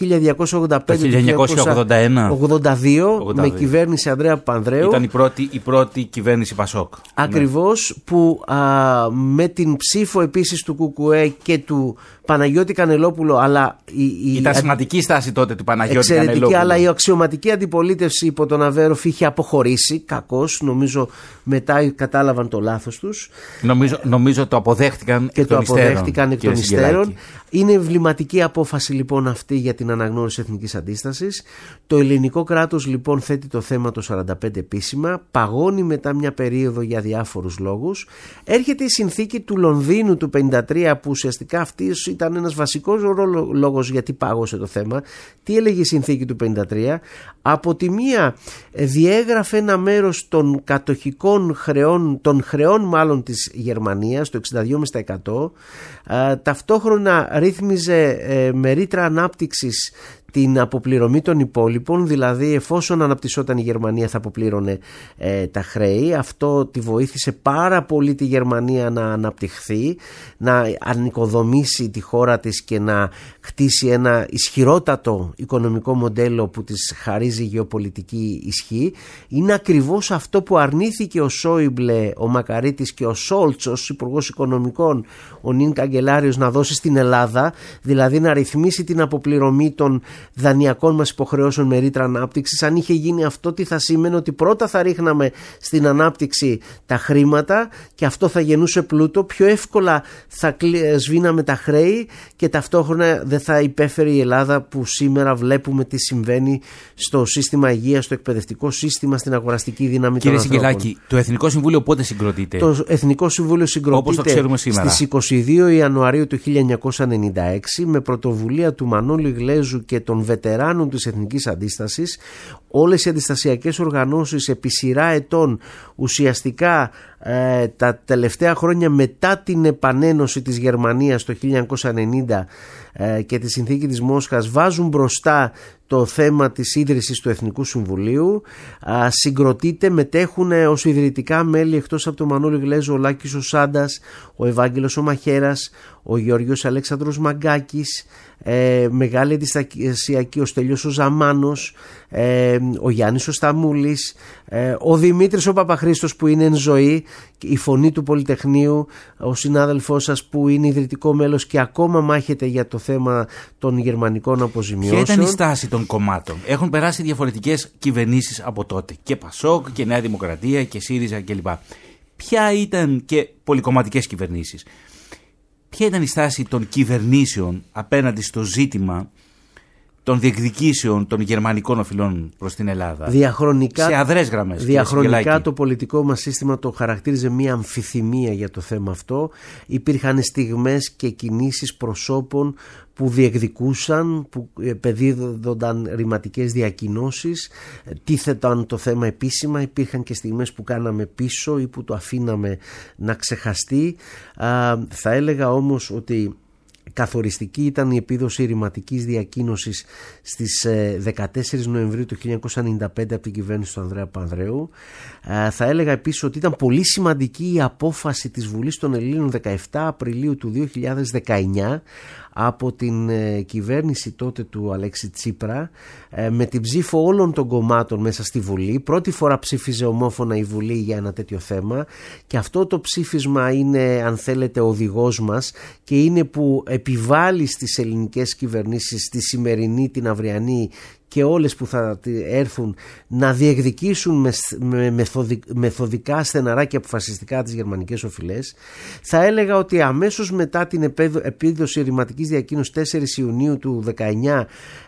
1985-1982 με κυβέρνηση Ανδρέα Παπανδρέου. Ήταν η πρώτη κυβέρνηση Πασόκ. Ακριβώς, που με την ψήφο επίσης του ΚΚΕ και του Παναγιώτη Κανελόπουλο, αλλά ήταν σημαντική στάση τότε του Παναγιώτη εξαιρετική, Κανελόπουλου. αλλά η αξιωματική αντιπολίτευση υπό τον Αβέροφ είχε αποχωρήσει, κακώς, νομίζω μετά κατάλαβαν το λάθος τους. Νομίζω το αποδέχτηκαν και το αποδέχτηκαν εκ των υστέρων. Είναι εμβληματική απόφαση λοιπόν αυτή για την αναγνώριση εθνικής αντίστασης. Το ελληνικό κράτος λοιπόν θέτει το θέμα το 1945 επίσημα, παγώνει μετά μια περίοδο για διάφορους λόγους. Έρχεται η συνθήκη του Λονδίνου του 1953, που ουσιαστικά αυτή ήταν ένας βασικός λόγος γιατί πάγωσε το θέμα. Τι έλεγε η συνθήκη του 1953? Από τη μία διέγραφε ένα μέρος των κατοχικών χρεών, των χρεών μάλλον της Γερμανίας, το 62%. Ταυτόχρονα ρύθμιζε με ρήτρα ανάπτυξης την αποπληρωμή των υπόλοιπων, δηλαδή εφόσον αναπτυσσόταν η Γερμανία θα αποπλήρωνε τα χρέη. Αυτό τη βοήθησε πάρα πολύ τη Γερμανία να αναπτυχθεί, να ανοικοδομήσει τη χώρα της και να χτίσει ένα ισχυρότατο οικονομικό μοντέλο που της χαρίζει γεωπολιτική ισχύ. Είναι ακριβώς αυτό που αρνήθηκε ο Σόιμπλε, ο Μακαρίτης και ο Σόλτς ως Υπουργός Οικονομικών, ο νυν καγκελάριος, να δώσει στην Ελλάδα, δηλαδή να ρυθμίσει την αποπληρωμή των δανειακών μας υποχρεώσεων με ρήτρα ανάπτυξης. Αν είχε γίνει αυτό, τι θα σήμαινε? Ότι πρώτα θα ρίχναμε στην ανάπτυξη τα χρήματα και αυτό θα γεννούσε πλούτο, πιο εύκολα θα σβήναμε τα χρέη και ταυτόχρονα δεν θα υπέφερε η Ελλάδα που σήμερα βλέπουμε τι συμβαίνει στο σύστημα υγείας, στο εκπαιδευτικό σύστημα, στην αγοραστική δύναμη των ανθρώπων. Κύριε Σικελάκη, το Εθνικό Συμβούλιο πότε συγκροτείται? Το Εθνικό Συμβούλιο συγκροτείται στις 22 Ιανουαρίου του 1996 με πρωτοβουλία του Μανώλη Γλέζου και των βετεράνων της Εθνικής Αντίστασης. Όλες οι αντιστασιακές οργανώσεις επί σειρά ετών, ουσιαστικά τα τελευταία χρόνια μετά την επανένωση της Γερμανίας το 1990 και τη συνθήκη της Μόσχας, βάζουν μπροστά το θέμα της ίδρυσης του Εθνικού Συμβουλίου. Συγκροτείται, μετέχουν ως ιδρυτικά μέλη εκτός από τον Μανώλη Γλέζο ο Λάκης ο Σάντας, ο Ευάγγελος ο Μαχαίρας, ο Γεώργιος Αλέξανδρος Μαγκάκης, μεγάλη αντιστασιακή ο Στέλιος ο Ζαμάνος, ο Γιάννης ο Σταμούλης, ο Δημήτρης ο Παπαχρήστος που είναι εν ζωή, η φωνή του Πολυτεχνείου, ο συνάδελφός σας που είναι ιδρυτικό μέλος και ακόμα μάχεται για το θέμα των γερμανικών αποζημιώσεων. Ποια ήταν η στάση των κομμάτων? Έχουν περάσει διαφορετικές κυβερνήσεις από τότε, και Πασόκ και Νέα Δημοκρατία και ΣΥΡΙΖΑ κλπ. Ποια ήταν, και πολυκομματικές κυβερνήσεις, ποια ήταν η στάση των κυβερνήσεων απέναντι στο ζήτημα των διεκδικήσεων των γερμανικών οφειλών προς την Ελλάδα? Διαχρονικά, σε αδρές γραμμές. Διαχρονικά το πολιτικό μας σύστημα το χαρακτήριζε μια αμφιθυμία για το θέμα αυτό. Υπήρχαν στιγμές και κινήσεις προσώπων που διεκδικούσαν, που παιδίδονταν ρηματικές διακοινώσεις, τίθεταν το θέμα επίσημα. Υπήρχαν και στιγμές που κάναμε πίσω ή που το αφήναμε να ξεχαστεί. Θα έλεγα όμως ότι καθοριστική ήταν η επίδοση ρηματικής διακοίνωσης στις 14 Νοεμβρίου του 1995 από την κυβέρνηση του Ανδρέα Παπανδρέου. Θα έλεγα επίσης ότι ήταν πολύ σημαντική η απόφαση της Βουλής των Ελλήνων 17 Απριλίου του 2019 από την κυβέρνηση τότε του Αλέξη Τσίπρα, με την ψήφο όλων των κομμάτων μέσα στη Βουλή. Πρώτη φορά ψήφιζε ομόφωνα η Βουλή για ένα τέτοιο θέμα, και αυτό το ψήφισμα είναι, αν θέλετε, οδηγός μας, και είναι που επιβάλλει στις ελληνικές κυβερνήσεις, τη σημερινή, την αυριανή και όλες που θα έρθουν, να διεκδικήσουν με μεθοδικά, στεναρά και αποφασιστικά τις γερμανικές οφειλές. Θα έλεγα ότι αμέσως μετά την επίδοση ρηματικής διακοίνωσης 4 Ιουνίου του 19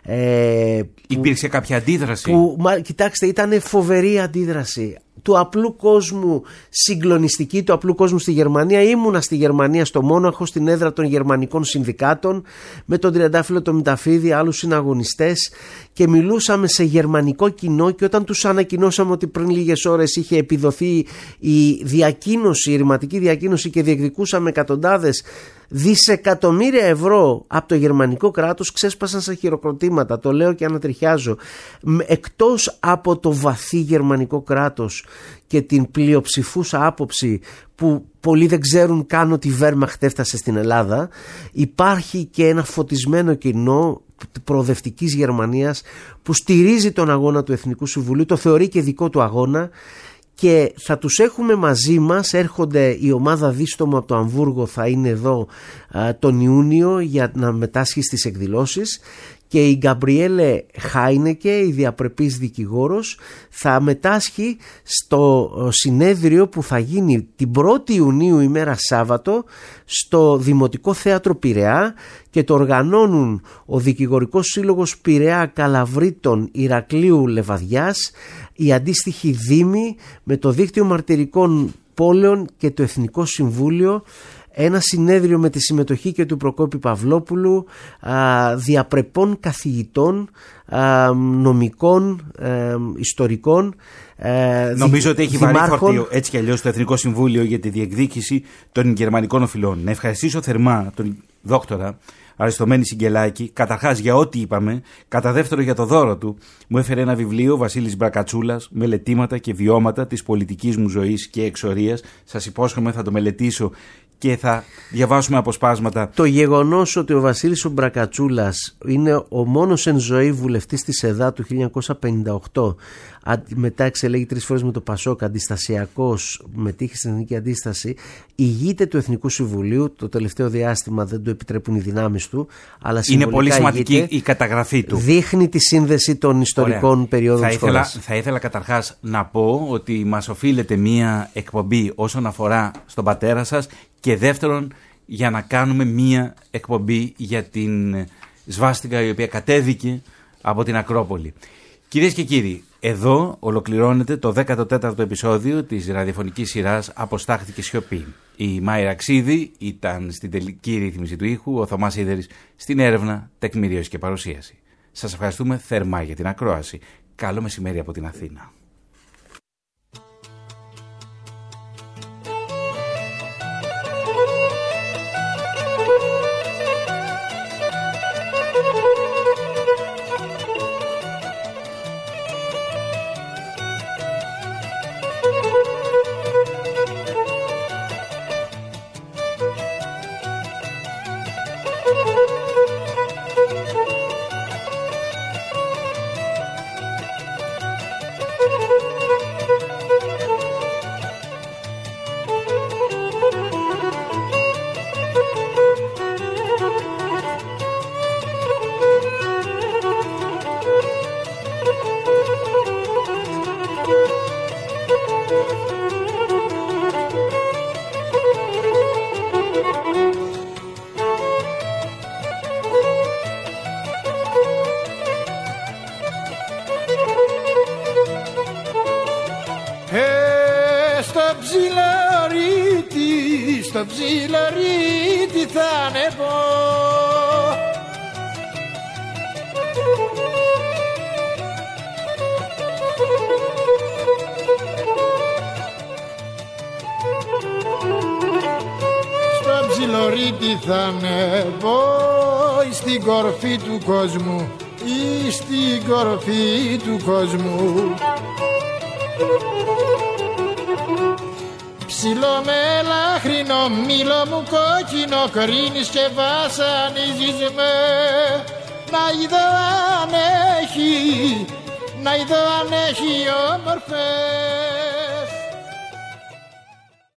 υπήρξε κάποια αντίδραση. Κοιτάξτε, ήταν φοβερή αντίδραση του απλού κόσμου, συγκλονιστική του απλού κόσμου στη Γερμανία. Ήμουνα στη Γερμανία, στο Μόναχο, στην έδρα των γερμανικών συνδικάτων, με τον Τριαντάφυλλο τον Μηταφίδη, άλλους συναγωνιστές, και μιλούσαμε σε γερμανικό κοινό, και όταν τους ανακοινώσαμε ότι πριν λίγες ώρες είχε επιδοθεί η διακοίνωση, η ρηματική διακοίνωση, και διεκδικούσαμε εκατοντάδες δισεκατομμύρια ευρώ από το γερμανικό κράτος, ξέσπασαν σαν χειροκροτήματα. Το λέω και ανατριχιάζω. Εκτός από το βαθύ γερμανικό κράτος και την πλειοψηφούσα άποψη που πολλοί δεν ξέρουν καν ότι η Wehrmacht έφτασε στην Ελλάδα, υπάρχει και ένα φωτισμένο κοινό προοδευτικής Γερμανίας που στηρίζει τον αγώνα του Εθνικού Συμβουλίου, το θεωρεί και δικό του αγώνα, και θα τους έχουμε μαζί μας. Έρχονται η ομάδα Δίστομο από το Αμβούργο, θα είναι εδώ τον Ιούνιο για να μετάσχει στις εκδηλώσεις, και η Γκαμπριέλε Χάινεκε, η διαπρεπής δικηγόρος, θα μετάσχει στο συνέδριο που θα γίνει την 1η Ιουνίου, ημέρα Σάββατο, στο Δημοτικό Θέατρο Πειραιά, και το οργανώνουν ο Δικηγορικός Σύλλογος Πειραιά Καλαβρίτων Ηρακλείου Λεβαδιάς, η αντίστοιχη Δήμη, με το Δίκτυο Μαρτυρικών Πόλεων και το Εθνικό Συμβούλιο. Ένα συνέδριο με τη συμμετοχή και του Προκόπη Παυλόπουλου, διαπρεπών καθηγητών, νομικών, ιστορικών. Νομίζω ότι έχει βαρύ φορτίο έτσι κι αλλιώς το Εθνικό Συμβούλιο για τη διεκδίκηση των γερμανικών οφειλών. Να ευχαριστήσω θερμά τον δόκτορα Αριστομένη Σιγκελάκη, καταρχάς για ό,τι είπαμε, κατά δεύτερο για το δώρο του. Μου έφερε ένα βιβλίο, ο Βασίλης Μπρακατσούλας, μελετήματα και βιώματα της πολιτικής μου ζωής και εξορίας. Σας υπόσχομαι θα το μελετήσω και θα διαβάσουμε αποσπάσματα. Το γεγονός ότι ο Βασίλης ο Μπρακατσούλας είναι ο μόνος εν ζωή βουλευτής της ΕΔΑ του 1958, μετά εξελέγει 3 φορές με το Πασόκ, αντιστασιακός, μετήχε στην Εθνική Αντίσταση, ηγείται του Εθνικού Συμβουλίου. Το τελευταίο διάστημα δεν του επιτρέπουν οι δυνάμεις του, αλλά είναι πολύ σημαντική η καταγραφή του. Δείχνει τη σύνδεση των ιστορικών περιόδων της χώρας. Θα ήθελα καταρχάς να πω ότι μας οφείλεται μία εκπομπή όσον αφορά στον πατέρα σας, και δεύτερον για να κάνουμε μία εκπομπή για την σβάστηκα η οποία κατέβηκε από την Ακρόπολη. Κυρίες και κύριοι, εδώ ολοκληρώνεται το 14ο επεισόδιο της ραδιοφωνικής σειράς «Αποστάχθηκε σιωπή». Η Μάη Ραξίδη ήταν στην τελική ρύθμιση του ήχου, ο Θωμάς Ιδερης στην έρευνα, τεκμηρίωση και παρουσίαση. Σας ευχαριστούμε θερμά για την ακρόαση. Καλό μεσημέρι από την Αθήνα. Στο ψιλορίτι θα ανεβώ, στο ψιλορίτι ότι θα ανέβω στην κορφή του κόσμου ή στην κορφή του κόσμου. Ψηλό με λάχρινο μήλο μου κόκκινο κρίνεις και βασανίζεις με. Να είδω αν έχει, να είδω αν έχει όμορφες